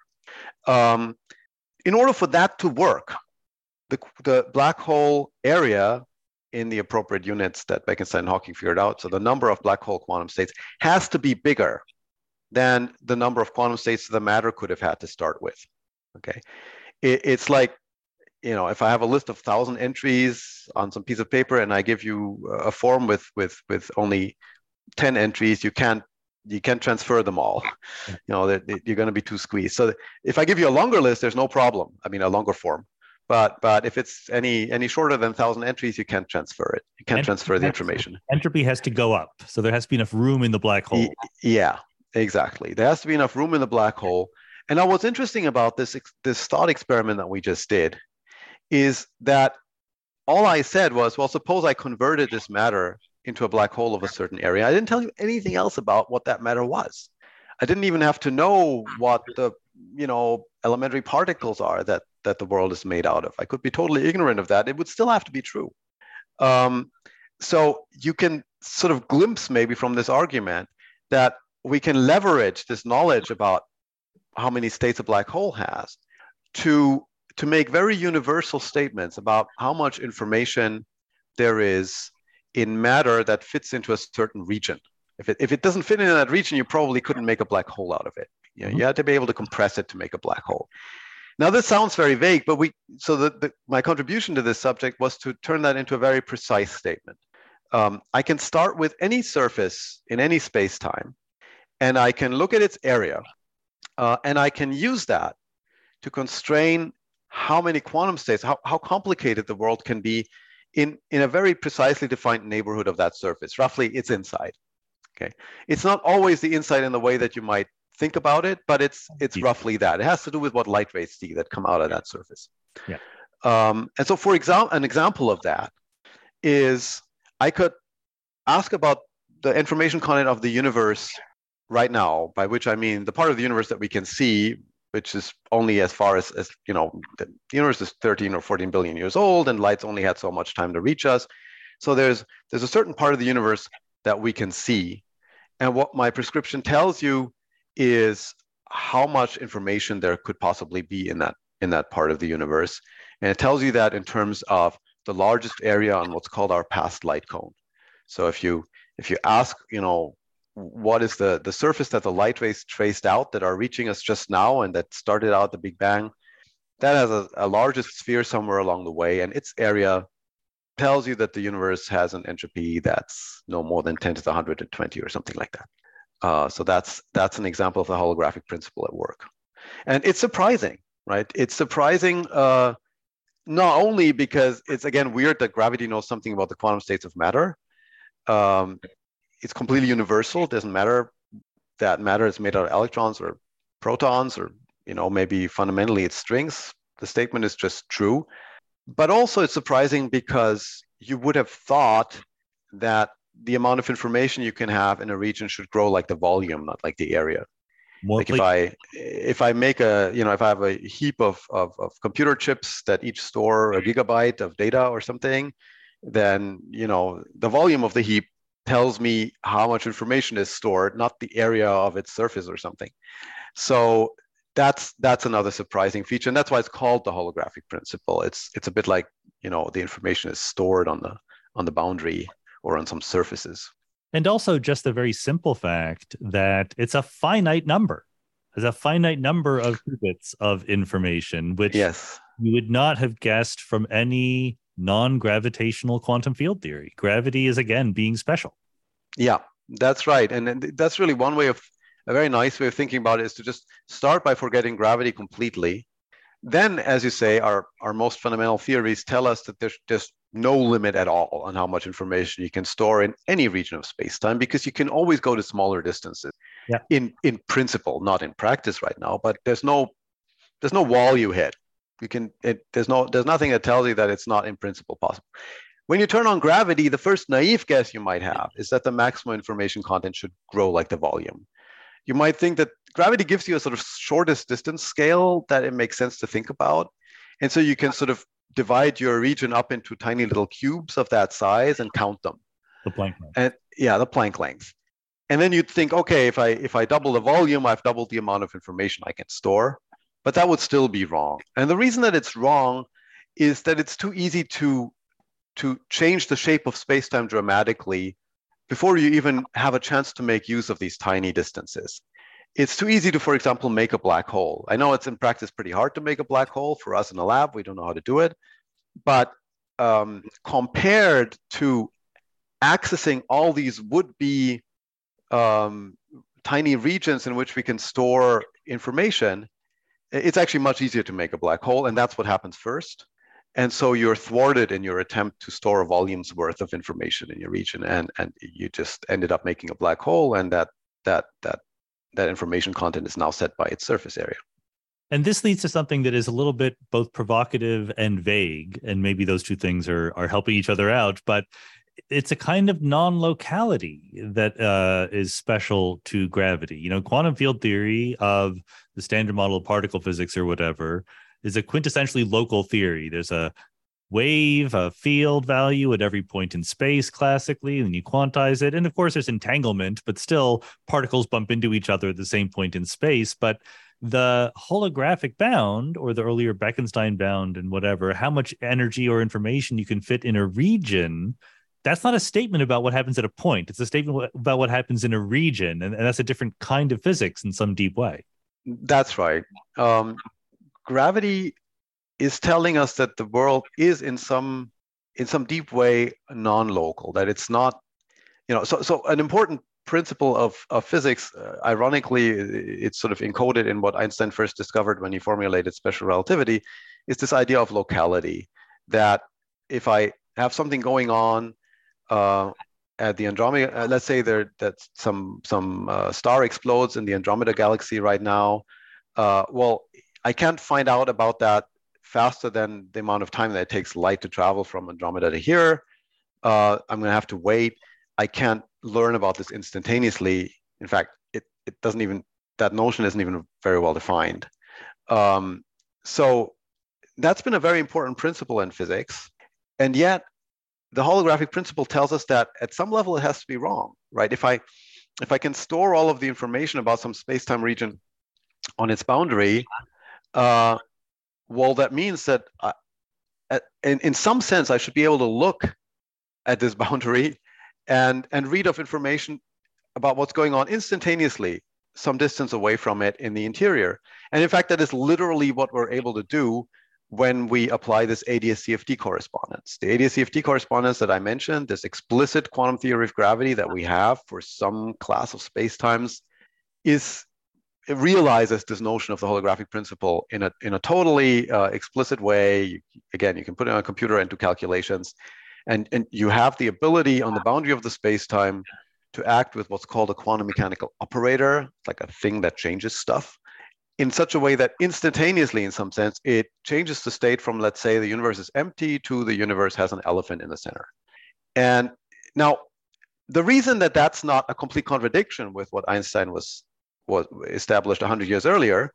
In order for that to work, the black hole area in the appropriate units that Bekenstein and Hawking figured out, so the number of black hole quantum states has to be bigger than the number of quantum states the matter could have had to start with. Okay, it's like, if I have a list of 1,000 entries on some piece of paper and I give you a form with only 10 entries, you can't transfer them all. You're going to be too squeezed. So if I give you a longer list, there's no problem. I mean, a longer form. But if it's any shorter than 1,000 entries, you can't transfer it. You can't transfer the information. Entropy has to go up, so there has to be enough room in the black hole. Yeah, exactly. There has to be enough room in the black hole. And now what's interesting about this thought experiment that we just did is that all I said was, well, suppose I converted this matter into a black hole of a certain area. I didn't tell you anything else about what that matter was. I didn't even have to know what the elementary particles are that the world is made out of. I could be totally ignorant of that. It would still have to be true. So you can sort of glimpse maybe from this argument that we can leverage this knowledge about how many states a black hole has to make very universal statements about how much information there is in matter that fits into a certain region. If it doesn't fit in that region, you probably couldn't make a black hole out of it. You had to be able to compress it to make a black hole. Now, this sounds very vague, but my contribution to this subject was to turn that into a very precise statement. I can start with any surface in any space-time, and I can look at its area, and I can use that to constrain how many quantum states, how complicated the world can be in a very precisely defined neighborhood of that surface. Roughly, it's inside. Okay, it's not always the inside in the way that you might think about it, but it's roughly that. It has to do with what light rays see that come out of that surface. Yeah. And so, for example, an example of that is I could ask about the information content of the universe right now, by which I mean the part of the universe that we can see, which is only as far as the universe is 13 or 14 billion years old, and light's only had so much time to reach us. So there's a certain part of the universe that we can see. And what my prescription tells you is how much information there could possibly be in that part of the universe. And it tells you that in terms of the largest area on what's called our past light cone. So if you ask, what is the surface that the light rays traced out that are reaching us just now and that started out the Big Bang, that has a largest sphere somewhere along the way, and its area tells you that the universe has an entropy that's no more than 10 to the 120 or something like that. So that's an example of the holographic principle at work. And it's surprising, right? It's surprising not only because it's, again, weird that gravity knows something about the quantum states of matter. It's completely universal. It doesn't matter that matter is made out of electrons or protons, or maybe fundamentally it's strings. The statement is just true. But also it's surprising because you would have thought that the amount of information you can have in a region should grow like the volume, not like the area. If I make if I have a heap of computer chips that each store a gigabyte of data or something, then the volume of the heap tells me how much information is stored, not the area of its surface or something. So that's another surprising feature, and that's why it's called the holographic principle. It's a bit like the information is stored on the boundary or on some surfaces. And also just the very simple fact that it's a finite number. There's a finite number of qubits of information, which yes, you would not have guessed from any non-gravitational quantum field theory. Gravity is, again, being special. Yeah, that's right. And that's really a very nice way of thinking about it, is to just start by forgetting gravity completely. Then, as you say, our most fundamental theories tell us that there's no limit at all on how much information you can store in any region of space-time, because you can always go to smaller distances. Yeah. In principle, not in practice right now, but there's no wall you hit. There's nothing that tells you that it's not in principle possible. When you turn on gravity, the first naive guess you might have is that the maximum information content should grow like the volume. you might think that gravity gives you a sort of shortest distance scale that it makes sense to think about. And so you can sort of divide your region up into tiny little cubes of that size and count them. The Planck length. And yeah, the Planck length. And then you'd think, okay, if I double the volume, I've doubled the amount of information I can store. But that would still be wrong. And the reason that it's wrong is that it's too easy to change the shape of space-time dramatically before you even have a chance to make use of these tiny distances. It's too easy to, for example, make a black hole. I know it's in practice pretty hard to make a black hole. For us in the lab, we don't know how to do it. But compared to accessing all these would-be tiny regions in which we can store information, it's actually much easier to make a black hole, and that's what happens first. And so you're thwarted in your attempt to store a volume's worth of information in your region, and you just ended up making a black hole, and that information content is now set by its surface area. And this leads to something that is a little bit both provocative and vague, and maybe those two things are helping each other out, but it's a kind of non-locality that is special to gravity. You know, quantum field theory of the standard model of particle physics or whatever is a quintessentially local theory. There's a wave, a field value at every point in space classically, and you quantize it. And of course, there's entanglement, but still particles bump into each other at the same point in space. But the holographic bound, or the earlier Bekenstein bound and whatever, how much energy or information you can fit in a region, that's not a statement about what happens at a point. It's a statement about what happens in a region. And that's a different kind of physics in some deep way. That's right. Gravity is telling us that the world is in some deep way non-local, that it's not, so an important principle of physics, ironically, it's sort of encoded in what Einstein first discovered when he formulated special relativity, is this idea of locality, that if I have something going on at the Andromeda, let's say that some star explodes in the Andromeda galaxy right now, well, I can't find out about that faster than the amount of time that it takes light to travel from Andromeda to here. I'm going to have to wait. I can't learn about this instantaneously. In fact, it doesn't even, that notion isn't even very well defined. So that's been a very important principle in physics. And yet the holographic principle tells us that at some level it has to be wrong, right? If I can store all of the information about some space-time region on its boundary, well, that means that in some sense, I should be able to look at this boundary and read of information about what's going on instantaneously, some distance away from it in the interior. And in fact, that is literally what we're able to do when we apply this ADS-CFT correspondence. The ADS-CFT correspondence that I mentioned, this explicit quantum theory of gravity that we have for some class of spacetimes, it realizes this notion of the holographic principle in a totally explicit way. Again, you can put it on a computer and do calculations, and you have the ability on the boundary of the spacetime to act with what's called a quantum mechanical operator, like a thing that changes stuff, in such a way that instantaneously, in some sense, it changes the state from, let's say, the universe is empty to the universe has an elephant in the center. And now, the reason that that's not a complete contradiction with what Einstein was established 100 years earlier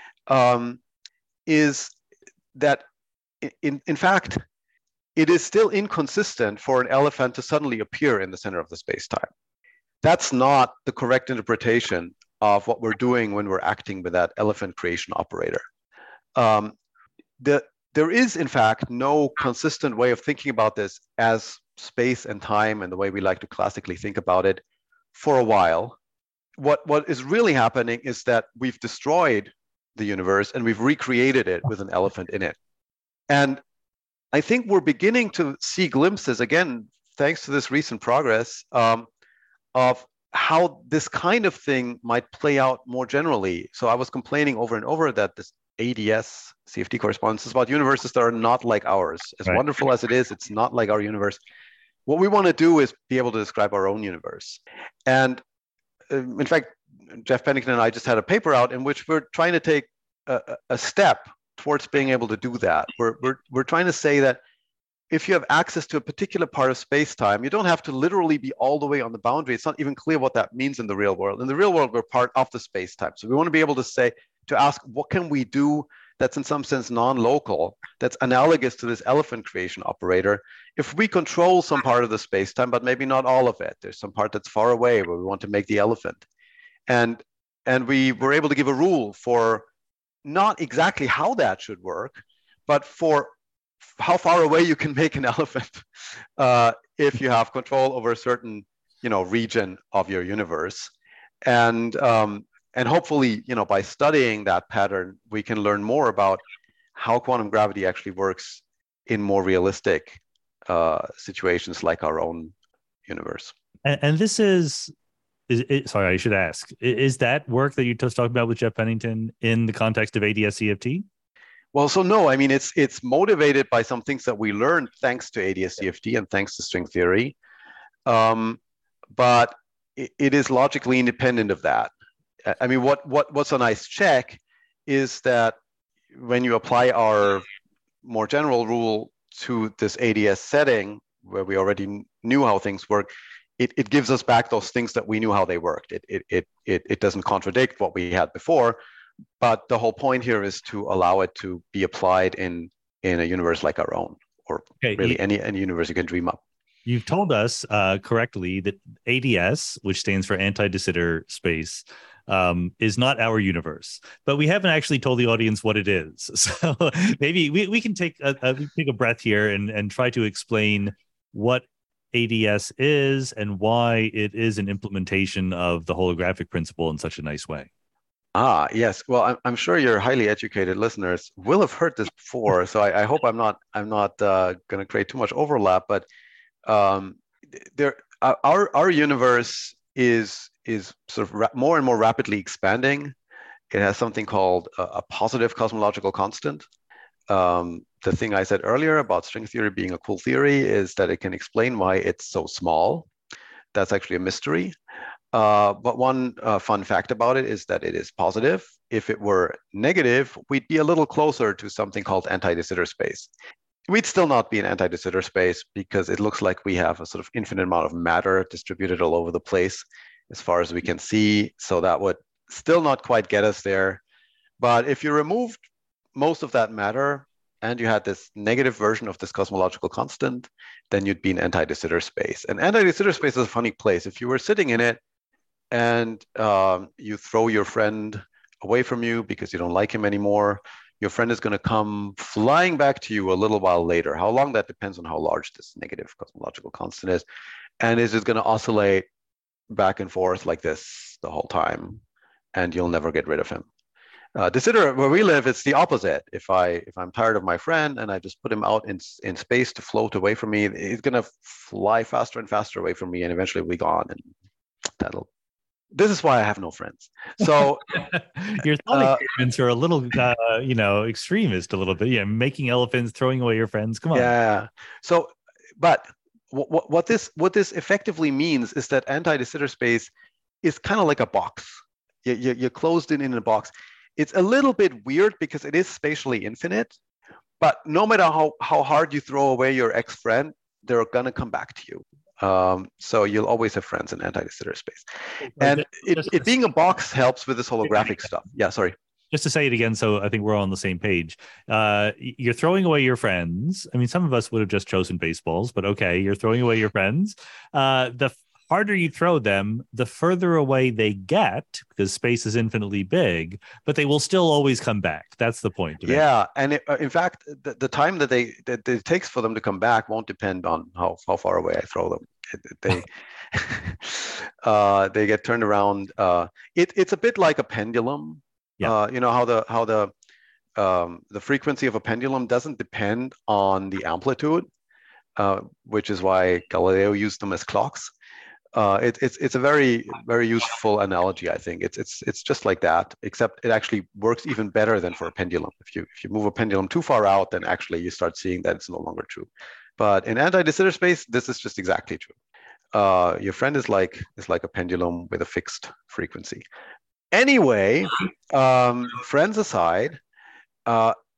is that, in fact, it is still inconsistent for an elephant to suddenly appear in the center of the space-time. That's not the correct interpretation of what we're doing when we're acting with that elephant creation operator. There is, in fact, no consistent way of thinking about this as space and time and the way we like to classically think about it for a while. What is really happening is that we've destroyed the universe and we've recreated it with an elephant in it. And I think we're beginning to see glimpses, again, thanks to this recent progress, of how this kind of thing might play out more generally. So I was complaining over and over that this ADS CFT correspondence is about universes that are not like ours. As Right. wonderful as it is, it's not like our universe. What we want to do is be able to describe our own universe. And in fact, Jeff Pennington and I just had a paper out in which we're trying to take a step towards being able to do that. We're trying to say that if you have access to a particular part of space-time, you don't have to literally be all the way on the boundary. It's not even clear what that means in the real world. In the real world, we're part of the space-time. So we want to be able to ask, what can we do that's in some sense non-local, that's analogous to this elephant creation operator? If we control some part of the space-time, but maybe not all of it, there's some part that's far away where we want to make the elephant. And we were able to give a rule for not exactly how that should work, but for how far away you can make an elephant if you have control over a certain, region of your universe. And hopefully, by studying that pattern, we can learn more about how quantum gravity actually works in more realistic situations like our own universe. And this is sorry, I should ask, is that work that you just talked about with Jeff Pennington in the context of ADS-CFT? Well, so no, I mean, it's motivated by some things that we learned thanks to ADS-CFT and thanks to string theory. But it is logically independent of that. I mean, what's a nice check is that when you apply our more general rule to this ADS setting, where we already knew how things work, it gives us back those things that we knew how they worked. It doesn't contradict what we had before, but the whole point here is to allow it to be applied in a universe like our own, or really any universe you can dream up. You've told us correctly that ADS, which stands for anti-de Sitter space, is not our universe, but we haven't actually told the audience what it is. So maybe we can take a breath here and try to explain what ADS is and why it is an implementation of the holographic principle in such a nice way. Ah, yes. Well, I'm sure your highly educated listeners will have heard this before, so I hope I'm not going to create too much overlap. But our universe is sort of more and more rapidly expanding. It has something called a positive cosmological constant. The thing I said earlier about string theory being a cool theory is that it can explain why it's so small. That's actually a mystery. But one fun fact about it is that it is positive. If it were negative, we'd be a little closer to something called anti-de Sitter space. We'd still not be an anti-de Sitter space because it looks like we have a sort of infinite amount of matter distributed all over the place as far as we can see. So that would still not quite get us there. But if you removed most of that matter and you had this negative version of this cosmological constant, then you'd be an anti-de Sitter space. And anti-de Sitter space is a funny place. If you were sitting in it and you throw your friend away from you because you don't like him anymore, your friend is going to come flying back to you a little while later. How long that depends on how large this negative cosmological constant is. And is it going to oscillate back and forth like this the whole time, and you'll never get rid of him. De Sitter, where we live, it's the opposite. If I'm tired of my friend and I just put him out in space to float away from me, he's going to fly faster and faster away from me, and eventually we'll be gone. And this is why I have no friends. So your thought experiments are a little, extremist a little bit. Yeah, making elephants, throwing away your friends. Come on. Yeah. So, but what this effectively means is that anti-de Sitter space is kind of like a box. You're closed in a box. It's a little bit weird because it is spatially infinite, but no matter how hard you throw away your ex-friend, they're gonna come back to you. So you'll always have friends in anti-de Sitter space. And it being a box helps with this holographic stuff. Yeah, sorry. Just to say it again, so I think we're all on the same page. You're throwing away your friends. I mean, some of us would have just chosen baseballs, but okay, you're throwing away your friends. The harder you throw them, the further away they get, because space is infinitely big, but they will still always come back. That's the point. Yeah, and in fact, the time that it takes for them to come back won't depend on how far away I throw them. They get turned around. It's a bit like a pendulum. Yeah. You know how the frequency of a pendulum doesn't depend on the amplitude, which is why Galileo used them as clocks. It's a very, very useful analogy. I think it's just like that, except it actually works even better than for a pendulum. If you move a pendulum too far out, then actually you start seeing that it's no longer true. But in anti-de Sitter space, this is just exactly true. Your friend is like a pendulum with a fixed frequency. Anyway, friends aside,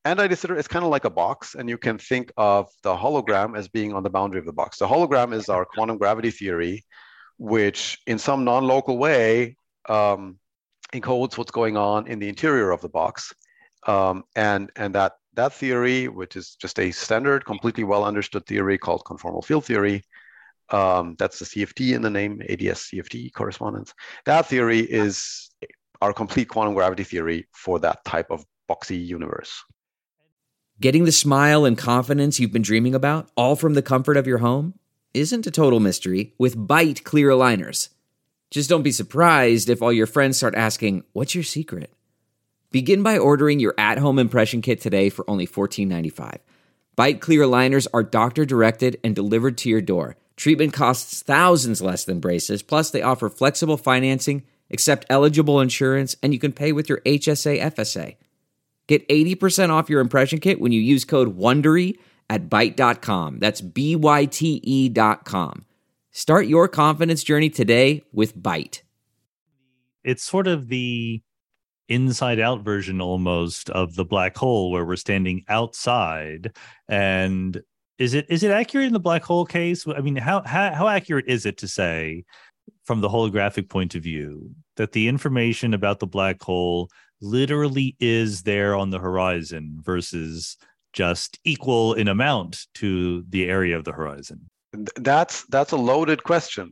anti-de Sitter is kind of like a box, and you can think of the hologram as being on the boundary of the box. The hologram is our quantum gravity theory, which in some non-local way encodes what's going on in the interior of the box. And that theory, which is just a standard, completely well understood theory called conformal field theory, that's the CFT in the name, ADS CFT correspondence. That theory is our complete quantum gravity theory for that type of boxy universe. Getting the smile and confidence you've been dreaming about, all from the comfort of your home, isn't a total mystery with Byte clear aligners. Just don't be surprised if all your friends start asking, "What's your secret?" Begin by ordering your at-home impression kit today for only $14.95. Byte clear aligners are doctor-directed and delivered to your door. Treatment costs thousands less than braces, plus they offer flexible financing, accept eligible insurance, and you can pay with your HSA FSA. Get 80% off your impression kit when you use code WONDERY at Byte.com. That's BYTE.com. Start your confidence journey today with Byte. It's sort of the inside out version almost of the black hole, where we're standing outside. And is it accurate in the black hole case? I mean, how accurate is it to say, from the holographic point of view, that the information about the black hole literally is there on the horizon versus just equal in amount to the area of the horizon? That's a loaded question.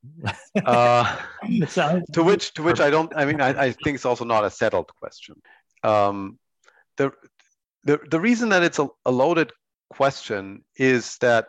To which I think it's also not a settled question. The reason that it's a loaded question is that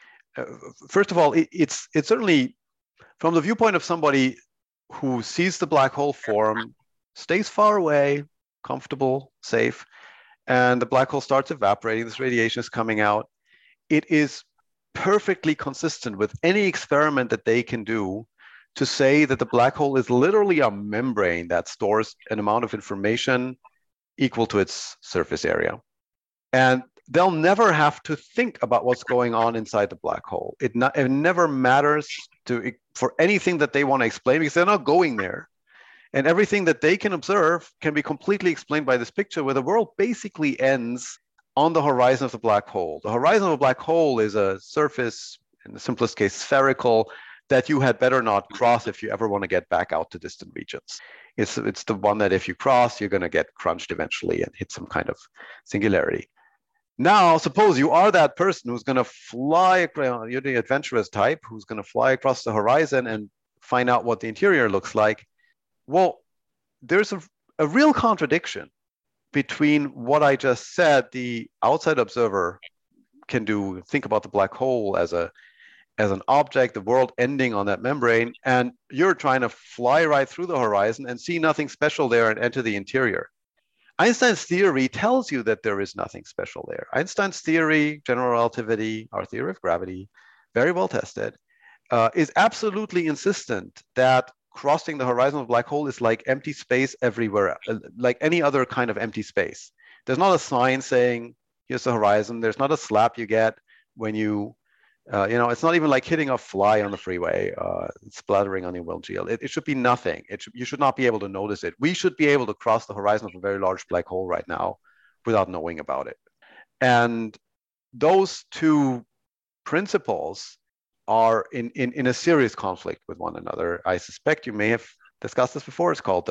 first of all, it's certainly from the viewpoint of somebody who sees the black hole form, stays far away, comfortable, safe, and the black hole starts evaporating, this radiation is coming out. It is perfectly consistent with any experiment that they can do to say that the black hole is literally a membrane that stores an amount of information equal to its surface area. And they'll never have to think about what's going on inside the black hole. It never matters for anything that they want to explain, because they're not going there. And everything that they can observe can be completely explained by this picture, where the world basically ends on the horizon of the black hole. The horizon of a black hole is a surface, in the simplest case, spherical, that you had better not cross if you ever want to get back out to distant regions. It's the one that if you cross, you're going to get crunched eventually and hit some kind of singularity. Now, suppose you are that person who's going to fly, you're the adventurous type who's going to fly across the horizon and find out what the interior looks like. Well, there's a real contradiction between what I just said, the outside observer can do, think about the black hole as an object, the world ending on that membrane, and you're trying to fly right through the horizon and see nothing special there and enter the interior. Einstein's theory tells you that there is nothing special there. Einstein's theory, general relativity, our theory of gravity, very well tested, is absolutely insistent that crossing the horizon of a black hole is like empty space everywhere, like any other kind of empty space. There's not a sign saying, here's the horizon. There's not a slap you get when it's not even like hitting a fly on the freeway, splattering on your windshield. It should be nothing. You should not be able to notice it. We should be able to cross the horizon of a very large black hole right now without knowing about it. And those two principles are in a serious conflict with one another. I suspect you may have discussed this before. It's called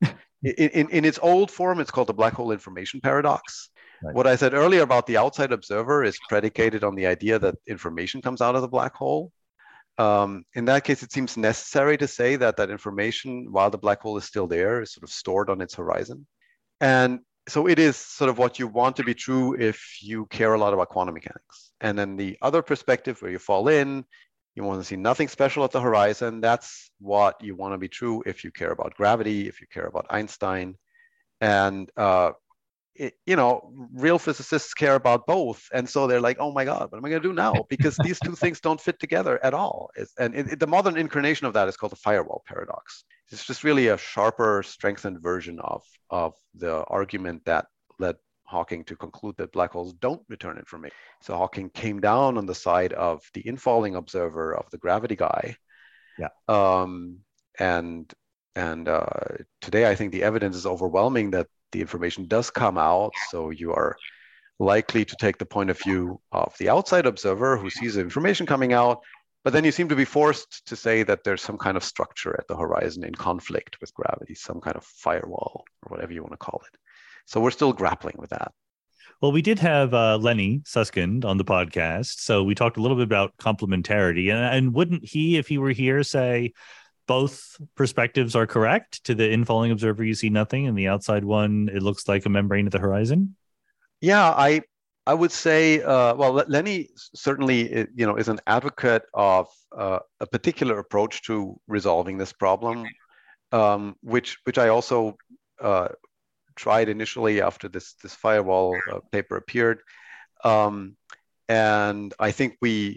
in its old form, it's called the black hole information paradox. Right. What I said earlier about the outside observer is predicated on the idea that information comes out of the black hole. In that case, it seems necessary to say that information, while the black hole is still there, is sort of stored on its horizon. And so it is sort of what you want to be true if you care a lot about quantum mechanics. And then the other perspective where you fall in, you want to see nothing special at the horizon. That's what you want to be true if you care about gravity, if you care about Einstein. And, real physicists care about both. And so they're like, oh my God, what am I going to do now? Because these two things don't fit together at all. The modern incarnation of that is called the firewall paradox. It's just really a sharper, strengthened version of the argument that led Hawking to conclude that black holes don't return information. So Hawking came down on the side of the infalling observer, of the gravity guy. Yeah. And today I think the evidence is overwhelming that the information does come out. So you are likely to take the point of view of the outside observer who sees the information coming out. But then you seem to be forced to say that there's some kind of structure at the horizon in conflict with gravity, some kind of firewall or whatever you want to call it. So we're still grappling with that. Well, we did have Lenny Susskind on the podcast, so we talked a little bit about complementarity. And wouldn't he, if he were here, say both perspectives are correct? To the infalling observer, you see nothing, and the outside one, it looks like a membrane at the horizon? Yeah, I would say, well, Lenny certainly, is an advocate of a particular approach to resolving this problem, which I also tried initially after this firewall paper appeared, and I think we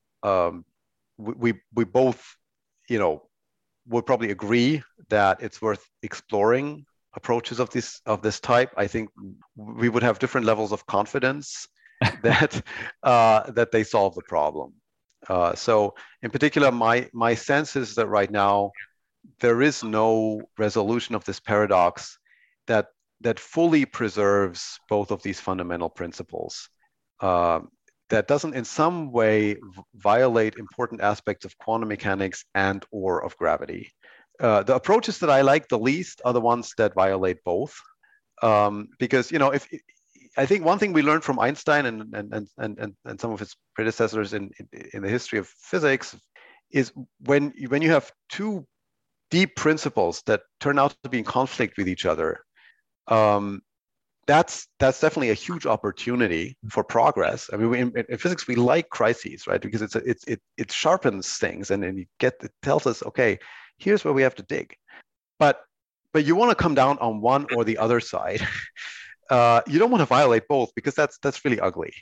both, would probably agree that it's worth exploring approaches of this type. I think we would have different levels of confidence that that they solve the problem. So in particular, my sense is that right now there is no resolution of this paradox that fully preserves both of these fundamental principles. That doesn't in some way violate important aspects of quantum mechanics and or of gravity. The approaches that I like the least are the ones that violate both, because if I think one thing we learned from Einstein and some of his predecessors in the history of physics is when you have two deep principles that turn out to be in conflict with each other, that's definitely a huge opportunity for progress. I mean, in physics, we like crises, right? Because it sharpens things, and it tells us, okay, here's where we have to dig. But you want to come down on one or the other side. You don't want to violate both, because that's really ugly.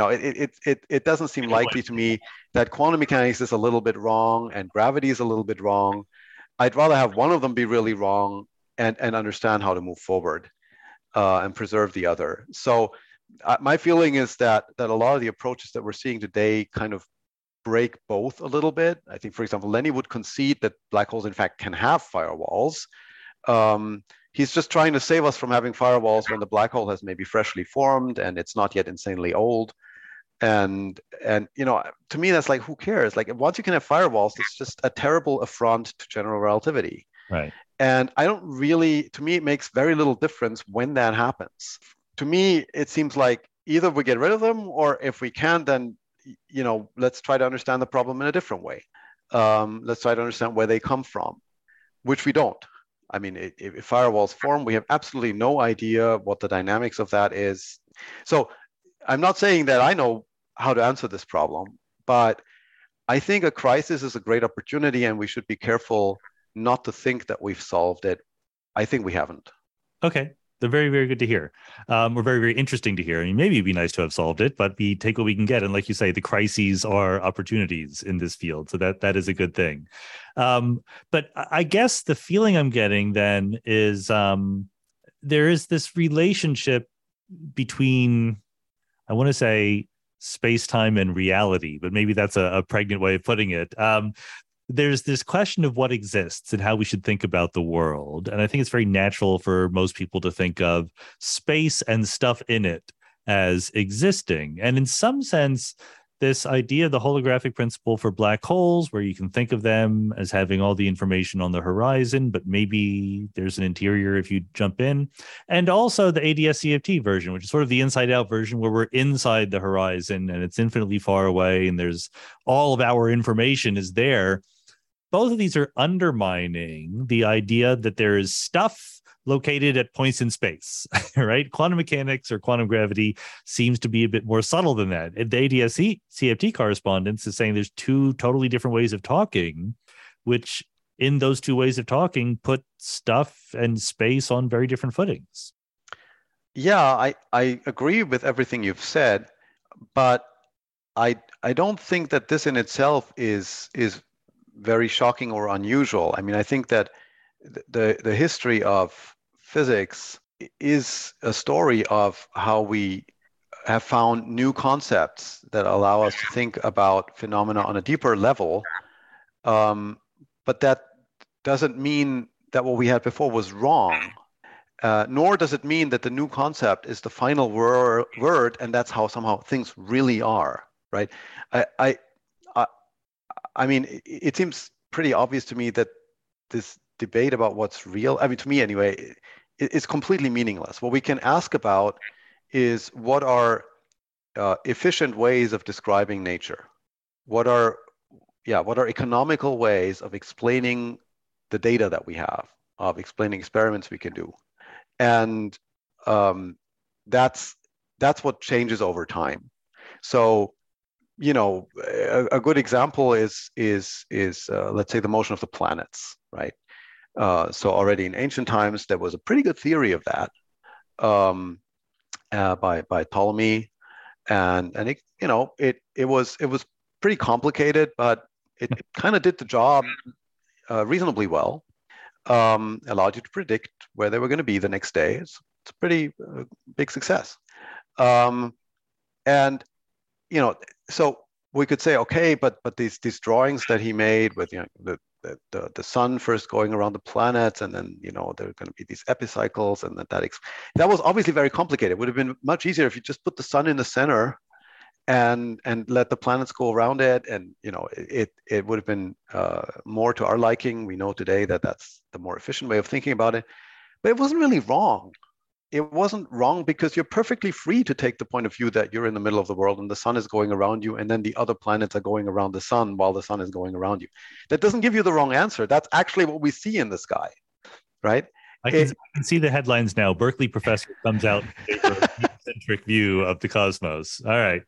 It doesn't seem likely to me that quantum mechanics is a little bit wrong and gravity is a little bit wrong. I'd rather have one of them be really wrong and understand how to move forward and preserve the other. So my feeling is that a lot of the approaches that we're seeing today kind of break both a little bit. I think, for example, Lenny would concede that black holes, in fact, can have firewalls. He's just trying to save us from having firewalls when the black hole has maybe freshly formed and it's not yet insanely old. And to me, that's like, who cares? Like, once you can have firewalls, it's just a terrible affront to general relativity. Right. And to me, it makes very little difference when that happens. To me, it seems like either we get rid of them, or if we can, then, let's try to understand the problem in a different way. Let's try to understand where they come from, which we don't. I mean, if firewalls form, we have absolutely no idea what the dynamics of that is. So I'm not saying that I know how to answer this problem, but I think a crisis is a great opportunity, and we should be careful not to think that we've solved it. I think we haven't. Okay. They're very, very good to hear. Or very, very interesting to hear. I mean, maybe it'd be nice to have solved it, but we take what we can get. And like you say, the crises are opportunities in this field. So that is a good thing. But I guess the feeling I'm getting then is there is this relationship between, I want to say, space-time and reality, but maybe that's a pregnant way of putting it. There's this question of what exists and how we should think about the world. And I think it's very natural for most people to think of space and stuff in it as existing. And in some sense, this idea, the holographic principle for black holes, where you can think of them as having all the information on the horizon, but maybe there's an interior if you jump in. And also the ADS-CFT version, which is sort of the inside out version where we're inside the horizon and it's infinitely far away and there's all of our information is there. Both of these are undermining the idea that there is stuff located at points in space, right? Quantum mechanics or quantum gravity seems to be a bit more subtle than that. The ADS-CFT correspondence is saying there's two totally different ways of talking, which in those two ways of talking put stuff and space on very different footings. Yeah, I agree with everything you've said, but I don't think that this in itself is very shocking or unusual. I mean, I think that the history of physics is a story of how we have found new concepts that allow us to think about phenomena on a deeper level. But that doesn't mean that what we had before was wrong. Nor does it mean that the new concept is the final word, and that's how somehow things really are, right? I mean, it seems pretty obvious to me that this debate about what's real, I mean, to me anyway, is completely meaningless. What we can ask about is what are efficient ways of describing nature? What are economical ways of explaining the data that we have, of explaining experiments we can do? And that's what changes over time. So, a good example is let's say the motion of the planets, right? So already in ancient times there was a pretty good theory of that by Ptolemy, and it was pretty complicated, but it kind of did the job reasonably well. Allowed you to predict where they were going to be the next day. It's a pretty big success. And so we could say, okay, but these drawings that he made with the sun first going around the planets, and then there are going to be these epicycles, and that was obviously very complicated. It would have been much easier if you just put the sun in the center and let the planets go around it, and it would have been more to our liking. We know today that that's the more efficient way of thinking about it, but it wasn't really wrong. It wasn't wrong because you're perfectly free to take the point of view that you're in the middle of the world and the sun is going around you, and then the other planets are going around the sun while the sun is going around you. That doesn't give you the wrong answer. That's actually what we see in the sky, right? I can see the headlines now. Berkeley professor comes out in favor of a centric view of the cosmos. All right.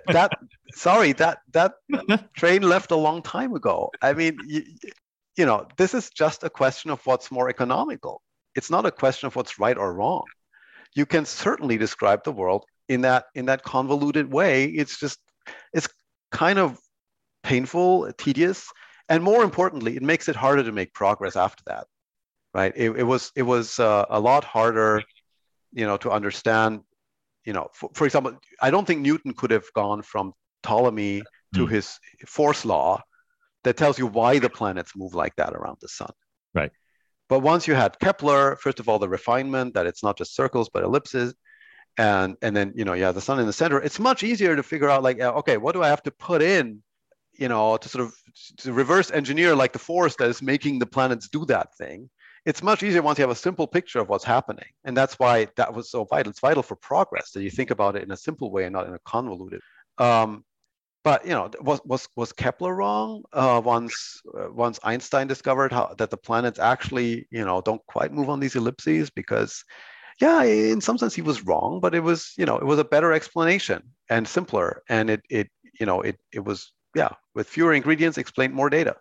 That train left a long time ago. I mean, this is just a question of what's more economical. It's not a question of what's right or wrong. You can certainly describe the world in that convoluted way. It's kind of painful, tedious, and more importantly, it makes it harder to make progress after that, right? It was a lot harder, to understand. For example, I don't think Newton could have gone from Ptolemy to his force law that tells you why the planets move like that around the sun. Right. But once you had Kepler, first of all, the refinement that it's not just circles, but ellipses. And then, you have the sun in the center. It's much easier to figure out, like, okay, what do I have to put in, to sort of to reverse engineer like the force that is making the planets do that thing. It's much easier once you have a simple picture of what's happening. And that's why that was so vital. It's vital for progress that you think about it in a simple way and not in a convoluted. But was Kepler wrong once Einstein discovered that the planets actually don't quite move on these ellipses? Because in some sense he was wrong, but it was a better explanation and simpler, and it was with fewer ingredients explained more data.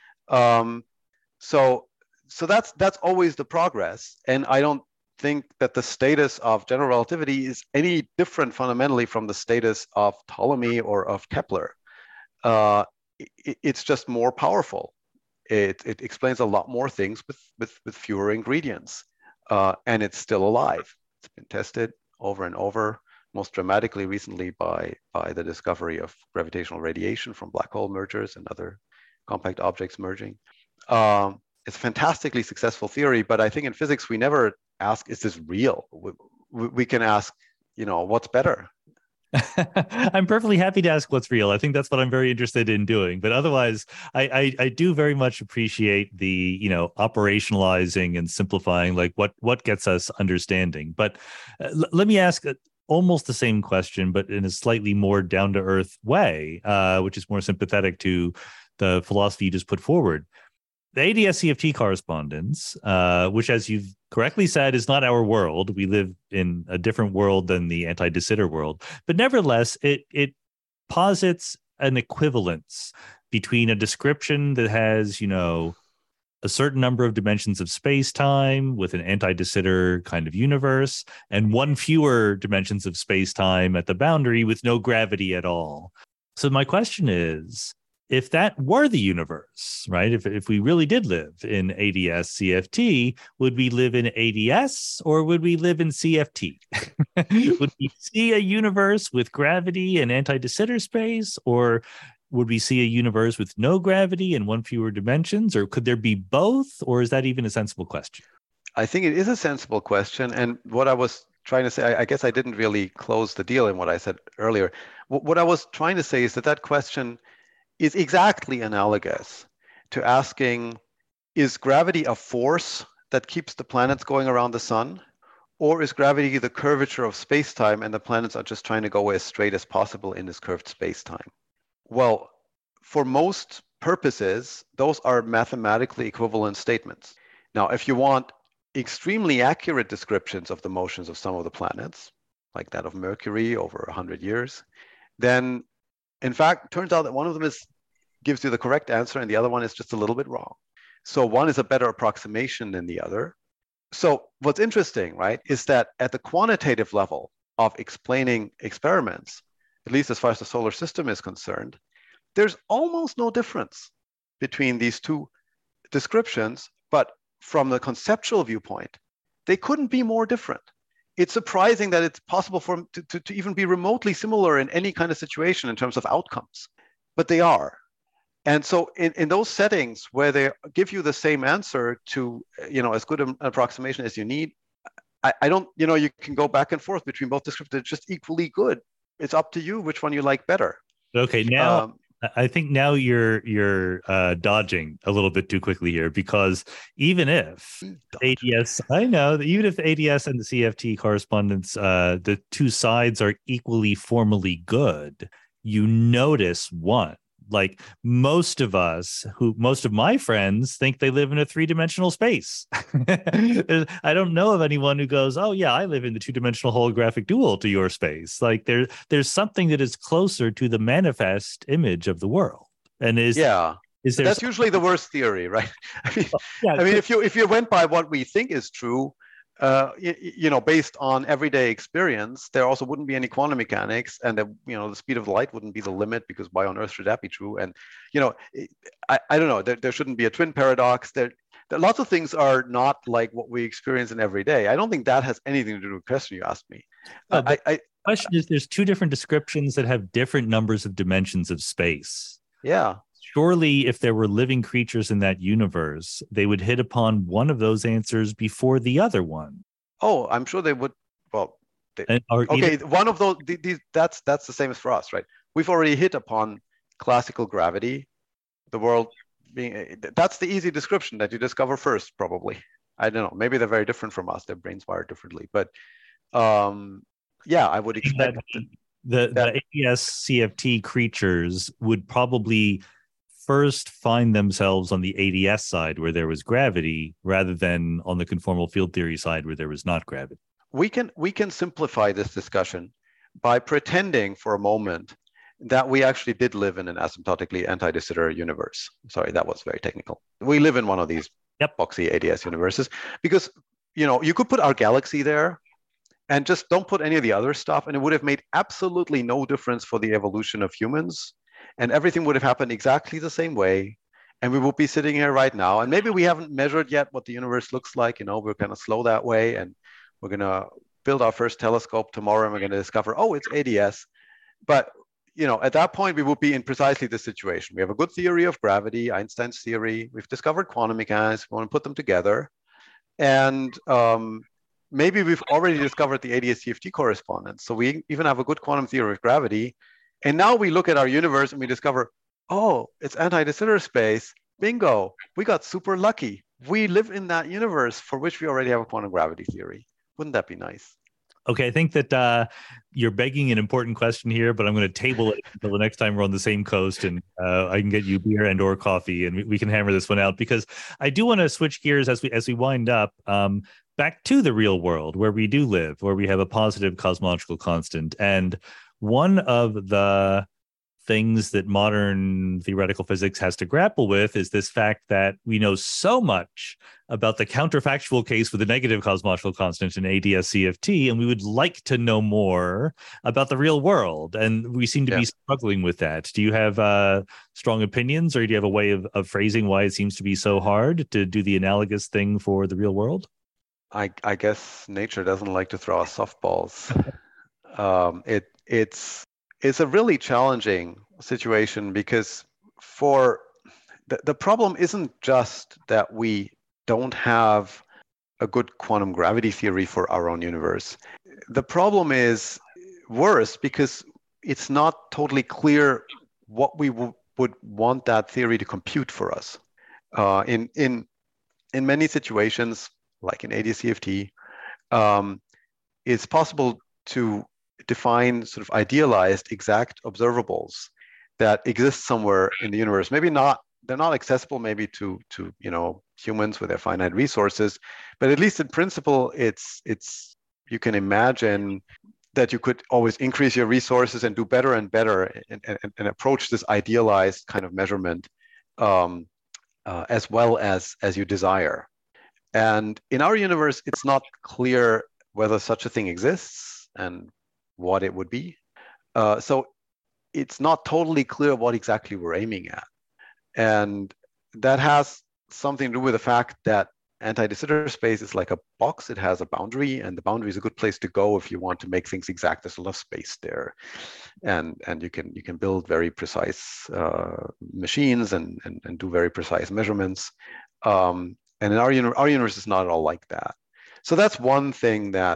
So that's always the progress, and I don't think that the status of general relativity is any different fundamentally from the status of Ptolemy or of Kepler. It's just more powerful. It explains a lot more things with fewer ingredients, and it's still alive. It's been tested over and over, most dramatically recently by the discovery of gravitational radiation from black hole mergers and other compact objects merging. It's a fantastically successful theory, but I think in physics we never ask, is this real? We can ask, what's better? I'm perfectly happy to ask what's real. I think that's what I'm very interested in doing. But otherwise, I do very much appreciate the, operationalizing and simplifying, like what gets us understanding. But let me ask almost the same question, but in a slightly more down-to-earth way, which is more sympathetic to the philosophy you just put forward. The ADS-CFT correspondence, which, as you've correctly said, is not our world. We live in a different world than the anti-de Sitter world. But nevertheless, it posits an equivalence between a description that has, a certain number of dimensions of space-time with an anti-de Sitter kind of universe, and one fewer dimensions of space-time at the boundary with no gravity at all. So my question is, if that were the universe, right? If we really did live in ADS-CFT, would we live in ADS or would we live in CFT? Would we see a universe with gravity and anti-de Sitter space, or would we see a universe with no gravity and one fewer dimensions, or could there be both, or is that even a sensible question? I think it is a sensible question. And what I was trying to say, I guess I didn't really close the deal in what I said earlier. What I was trying to say is that question is exactly analogous to asking, is gravity a force that keeps the planets going around the sun? Or is gravity the curvature of space-time and the planets are just trying to go as straight as possible in this curved space-time? Well, for most purposes, those are mathematically equivalent statements. Now, if you want extremely accurate descriptions of the motions of some of the planets, like that of Mercury over 100 years, then in fact, turns out that one of them gives you the correct answer and the other one is just a little bit wrong. So one is a better approximation than the other. So what's interesting, right, is that at the quantitative level of explaining experiments, at least as far as the solar system is concerned, there's almost no difference between these two descriptions, but from the conceptual viewpoint, they couldn't be more different. It's surprising that it's possible for them to even be remotely similar in any kind of situation in terms of outcomes, but they are. And so in those settings where they give you the same answer to, as good an approximation as you need, I don't, you can go back and forth between both descriptors. They're just equally good. It's up to you which one you like better. Okay, now I think now you're dodging a little bit too quickly here, because even if ADS, I know that even if the ADS and the CFT correspondence, the two sides are equally formally good, you notice one. Like most of my friends think they live in a three-dimensional space. I don't know of anyone who goes, oh yeah, I live in the two-dimensional holographic dual to your space. Like there's something that is closer to the manifest image of the world. And is there that's usually the worst theory, right? I mean, if you went by what we think is true, based on everyday experience, there also wouldn't be any quantum mechanics, and the speed of light wouldn't be the limit, because why on earth should that be true? And I don't know. There shouldn't be a twin paradox. There lots of things are not like what we experience in every day. I don't think that has anything to do with the question you asked me. The question is, there's two different descriptions that have different numbers of dimensions of space. Yeah. Surely, if there were living creatures in that universe, they would hit upon one of those answers before the other one. Oh, I'm sure they would. Well, one of those. That's the same as for us, right? We've already hit upon classical gravity. The world being that's the easy description that you discover first, probably. I don't know. Maybe they're very different from us. Their brains wired differently, but I would expect the ADS CFT creatures would probably first find themselves on the ADS side where there was gravity, rather than on the conformal field theory side where there was not gravity. We can simplify this discussion by pretending for a moment that we actually did live in an asymptotically anti-de Sitter universe. Sorry, that was very technical. We live in one of these boxy ADS universes, because you could put our galaxy there and just don't put any of the other stuff, and it would have made absolutely no difference for the evolution of humans. And everything would have happened exactly the same way. And we would be sitting here right now. And maybe we haven't measured yet what the universe looks like. We're kind of slow that way. And we're going to build our first telescope tomorrow. And we're going to discover, oh, it's ADS. But, at that point, we would be in precisely this situation. We have a good theory of gravity, Einstein's theory. We've discovered quantum mechanics. We want to put them together. And maybe we've already discovered the ADS-CFT correspondence. So we even have a good quantum theory of gravity. And now we look at our universe and we discover, oh, it's anti-de Sitter space. Bingo. We got super lucky. We live in that universe for which we already have a quantum gravity theory. Wouldn't that be nice? Okay, I think that you're begging an important question here, but I'm going to table it until the next time we're on the same coast, and I can get you beer and or coffee, and we can hammer this one out, because I do want to switch gears as we wind up back to the real world where we do live, where we have a positive cosmological constant. And one of the things that modern theoretical physics has to grapple with is this fact that we know so much about the counterfactual case with the negative cosmological constant in ADS-CFT, and we would like to know more about the real world. And we seem to be struggling with that. Do you have strong opinions, or do you have a way of phrasing why it seems to be so hard to do the analogous thing for the real world? I guess nature doesn't like to throw us softballs. It's a really challenging situation, because for the problem isn't just that we don't have a good quantum gravity theory for our own universe. The problem is worse because it's not totally clear what we would want that theory to compute for us. In many situations, like in ADS-CFT, it's possible to define sort of idealized exact observables that exist somewhere in the universe. Maybe not, they're not accessible maybe to humans with their finite resources, but at least in principle, it's you can imagine that you could always increase your resources and do better and better and approach this idealized kind of measurement as well as you desire. And in our universe, it's not clear whether such a thing exists and what it would be. So it's not totally clear what exactly we're aiming at. And that has something to do with the fact that anti-de Sitter space is like a box. It has a boundary, and the boundary is a good place to go if you want to make things exact. There's a lot of space there, and you can build very precise machines and do very precise measurements. And in our universe is not at all like that. So that's one thing that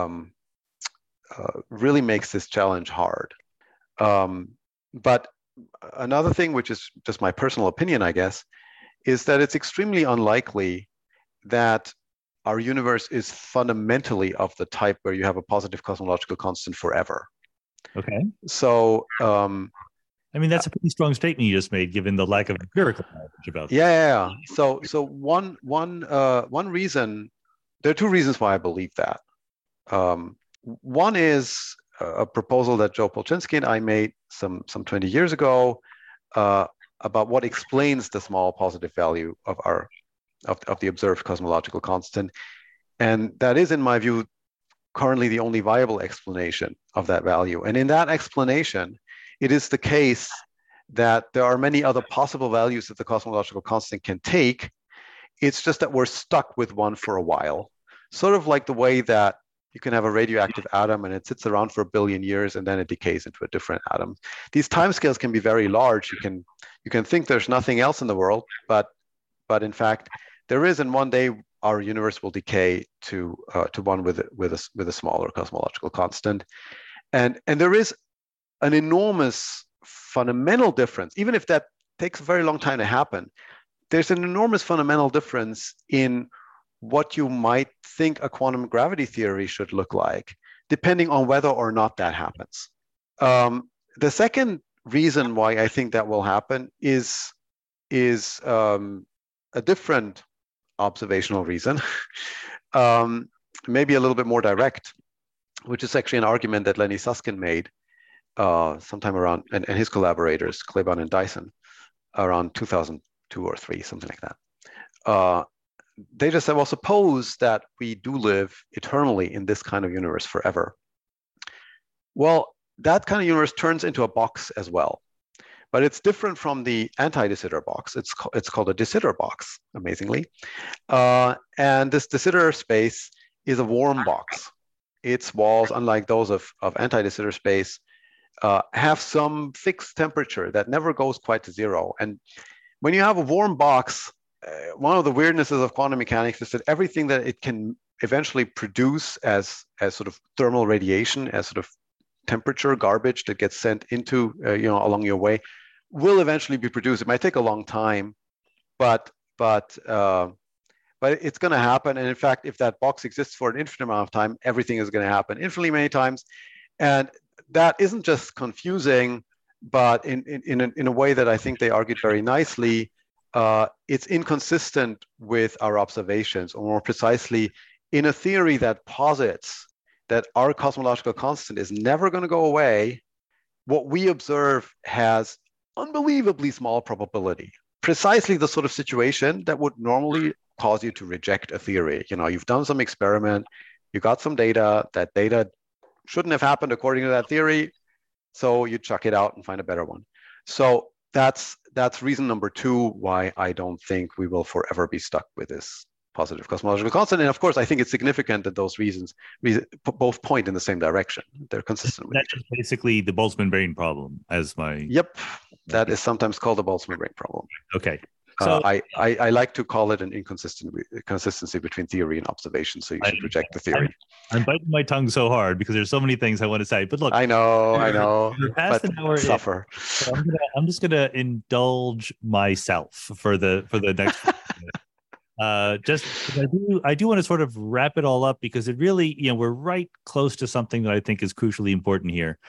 really makes this challenge hard. But another thing, which is just my personal opinion, I guess, is that it's extremely unlikely that our universe is fundamentally of the type where you have a positive cosmological constant forever. Okay. So, I mean, that's a pretty strong statement you just made, given the lack of empirical knowledge about this. Yeah. So one reason, there are two reasons why I believe that. One is a proposal that Joe Polchinski and I made some 20 years ago about what explains the small positive value of the observed cosmological constant. And that is, in my view, currently the only viable explanation of that value. And in that explanation, it is the case that there are many other possible values that the cosmological constant can take. It's just that we're stuck with one for a while, sort of like the way that you can have a radioactive atom and it sits around for 1 billion years and then it decays into a different atom. These timescales can be very large. You can think there's nothing else in the world, but in fact there is, and one day our universe will decay to one with a smaller cosmological constant, and there is an enormous fundamental difference. Even if that takes a very long time to happen, there's an enormous fundamental difference in what you might think a quantum gravity theory should look like, depending on whether or not that happens. The second reason why I think that will happen is a different observational reason, maybe a little bit more direct, which is actually an argument that Lenny Susskind made sometime around, and his collaborators, Claiborne and Dyson, around 2002 or 3, something like that. They just said, well, suppose that we do live eternally in this kind of universe forever. Well, that kind of universe turns into a box as well. But it's different from the anti-de Sitter box. It's called a de Sitter box, amazingly. And this de Sitter space is a warm box. Its walls, unlike those of anti-de Sitter space, have some fixed temperature that never goes quite to zero. And when you have a warm box, one of the weirdnesses of quantum mechanics is that everything that it can eventually produce as sort of thermal radiation, as sort of temperature garbage that gets sent into along your way, will eventually be produced. It might take a long time, but it's going to happen. And in fact, if that box exists for an infinite amount of time, everything is going to happen infinitely many times. And that isn't just confusing, but in a way that I think they argued very nicely, it's inconsistent with our observations, or more precisely, in a theory that posits that our cosmological constant is never going to go away. What we observe has unbelievably small probability, precisely the sort of situation that would normally cause you to reject a theory. You've done some experiment, you got some data, that data shouldn't have happened according to that theory, so you chuck it out and find a better one. So that's reason number 2 why I don't think we will forever be stuck with this positive cosmological constant. And of course, I think it's significant that those reasons both point in the same direction. They're consistent with That's each other. Basically the Boltzmann brane problem, as my... Yep, that is sometimes called the Boltzmann brane problem. Okay. So I like to call it an inconsistency between theory and observation. So you should reject the theory. I'm biting my tongue so hard because there's so many things I want to say. But look, I know, we're past but an hour suffer. So I'm just gonna indulge myself for the next. Just I do want to sort of wrap it all up because it really, we're right close to something that I think is crucially important here.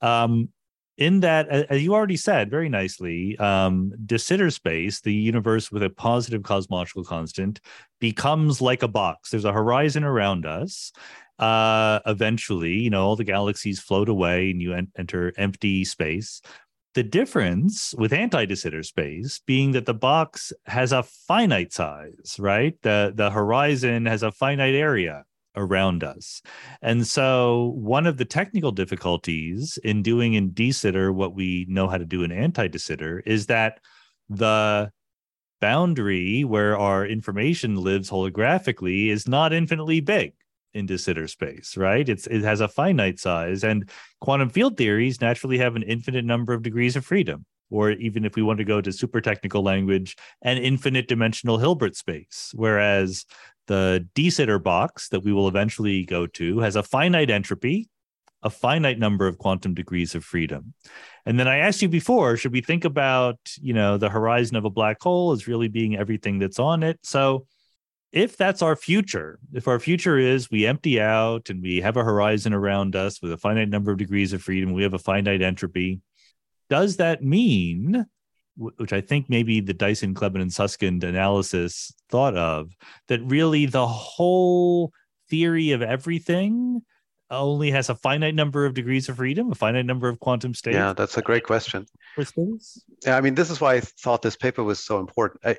In that, as you already said very nicely, de Sitter space, the universe with a positive cosmological constant, becomes like a box. There's a horizon around us. Eventually, all the galaxies float away and you enter empty space. The difference with anti-de Sitter space being that the box has a finite size, right? The horizon has a finite area around us. And so one of the technical difficulties in doing in de Sitter what we know how to do in anti-de Sitter is that the boundary where our information lives holographically is not infinitely big in de Sitter space, right? It has a finite size, and quantum field theories naturally have an infinite number of degrees of freedom, or even if we want to go to super technical language, an infinite dimensional Hilbert space, whereas the de Sitter box that we will eventually go to has a finite entropy, a finite number of quantum degrees of freedom. And then I asked you before, should we think about, the horizon of a black hole as really being everything that's on it? So if that's our future, if our future is we empty out and we have a horizon around us with a finite number of degrees of freedom, we have a finite entropy, does that mean, which I think maybe the Dyson, Klebin, and Susskind analysis thought of, that really the whole theory of everything only has a finite number of degrees of freedom, a finite number of quantum states? Yeah, that's a great question. For space? Yeah, I mean, this is why I thought this paper was so important.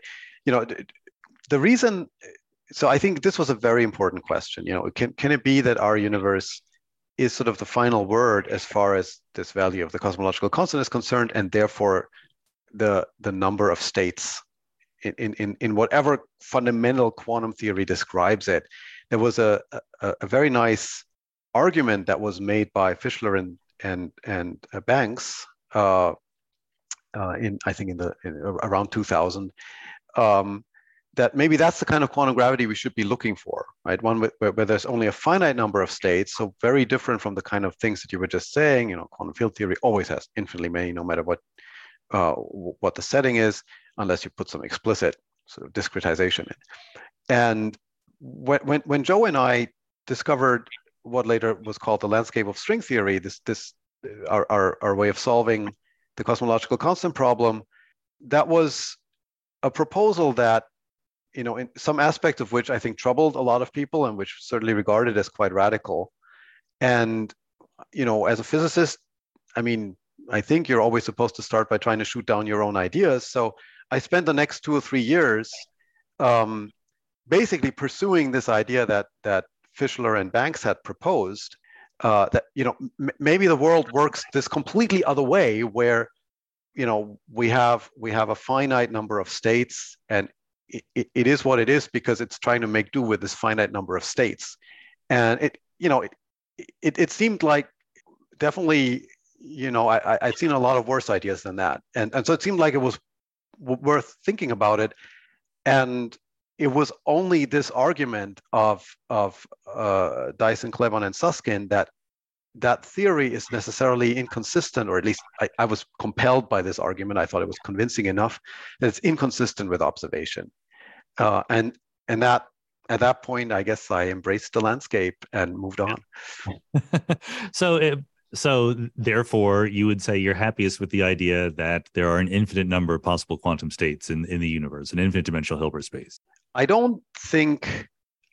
The reason, so I think this was a very important question. Can it be that our universe is sort of the final word as far as this value of the cosmological constant is concerned, and therefore the number of states in whatever fundamental quantum theory describes it? There was a very nice argument that was made by Fischler and Banks around 2000. That maybe that's the kind of quantum gravity we should be looking for, right? One where there's only a finite number of states, so very different from the kind of things that you were just saying. Quantum field theory always has infinitely many, no matter what the setting is, unless you put some explicit sort of discretization in. And when Joe and I discovered what later was called the landscape of string theory, our way of solving the cosmological constant problem, that was a proposal that, in some aspect of which I think troubled a lot of people and which certainly regarded as quite radical. And, as a physicist, I mean, I think you're always supposed to start by trying to shoot down your own ideas. So I spent the next 2 or 3 years basically pursuing this idea that Fischler and Banks had proposed, that, maybe the world works this completely other way where, we have a finite number of states, and it is what it is because it's trying to make do with this finite number of states. And it seemed like definitely, I'd seen a lot of worse ideas than that. And so it seemed like it was worth thinking about it. And it was only this argument of Dyson, Klebon, and Susskind that theory is necessarily inconsistent, or at least I was compelled by this argument. I thought it was convincing enough that it's inconsistent with observation. And that at that point, I guess I embraced the landscape and moved on. So therefore, you would say you're happiest with the idea that there are an infinite number of possible quantum states in the universe, an infinite dimensional Hilbert space. I don't think,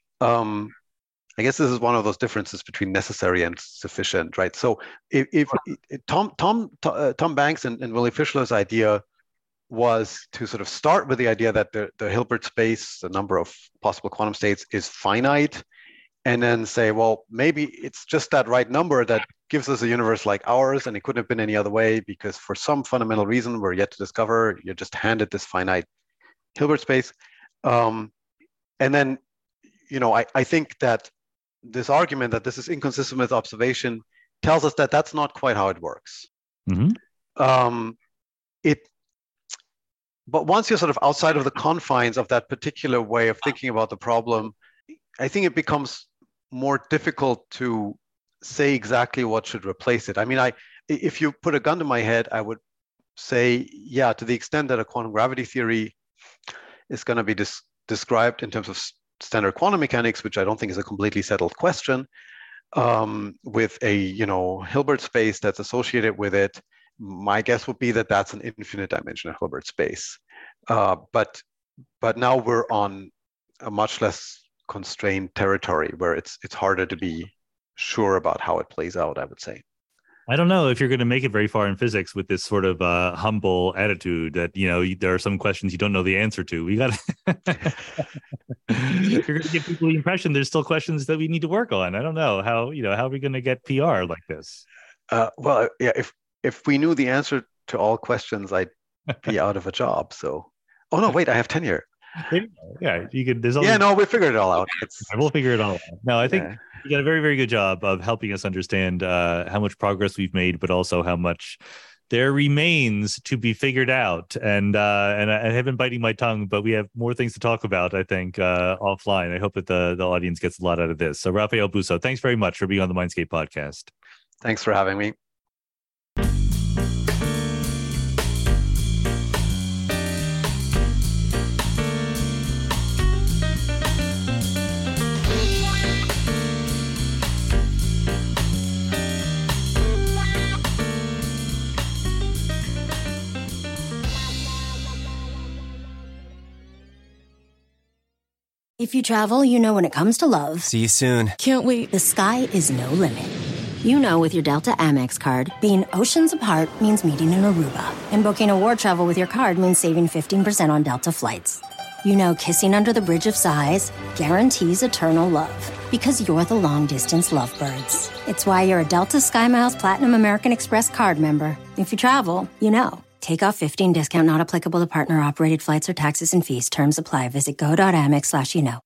I guess this is one of those differences between necessary and sufficient, right? So if Tom Banks and Willy Fischler's idea was to sort of start with the idea that the Hilbert space, the number of possible quantum states, is finite, and then say, well, maybe it's just that right number that gives us a universe like ours, and it couldn't have been any other way because for some fundamental reason we're yet to discover, you're just handed this finite Hilbert space. And then, I think that this argument that this is inconsistent with observation tells us that that's not quite how it works. Mm-hmm. but once you're sort of outside of the confines of that particular way of thinking about the problem, I think it becomes more difficult to say exactly what should replace it. I mean, if you put a gun to my head, I would say, yeah, to the extent that a quantum gravity theory is going to be described in terms of standard quantum mechanics, which I don't think is a completely settled question, with a Hilbert space that's associated with it, my guess would be that that's an infinite dimensional Hilbert space. But now we're on a much less constrained territory where it's harder to be sure about how it plays out, I would say. I don't know if you're going to make it very far in physics with this sort of humble attitude that, there are some questions you don't know the answer to. We got you're going to give people the impression there's still questions that we need to work on. I don't know how are we going to get PR like this? Well, yeah, if we knew the answer to all questions, I'd be out of a job. So, oh no, wait, I have tenure. Yeah, you could. We'll figure it all out. We'll figure it all out. No, I think you got a very, very good job of helping us understand how much progress we've made, but also how much there remains to be figured out. And I have been biting my tongue, but we have more things to talk about, I think, offline. I hope that the audience gets a lot out of this. So, Raphael Busso, thanks very much for being on the Mindscape podcast. Thanks for having me. If you travel, you know when it comes to love. See you soon. Can't wait. The sky is no limit. You know with your Delta Amex card, being oceans apart means meeting in Aruba. And booking a war travel with your card means saving 15% on Delta flights. You know kissing under the bridge of sighs guarantees eternal love. Because you're the long-distance lovebirds. It's why you're a Delta SkyMiles Platinum American Express card member. If you travel, you know. Take off 15 discount not applicable to partner operated flights or taxes and fees. Terms apply. Visit go.amex/you know.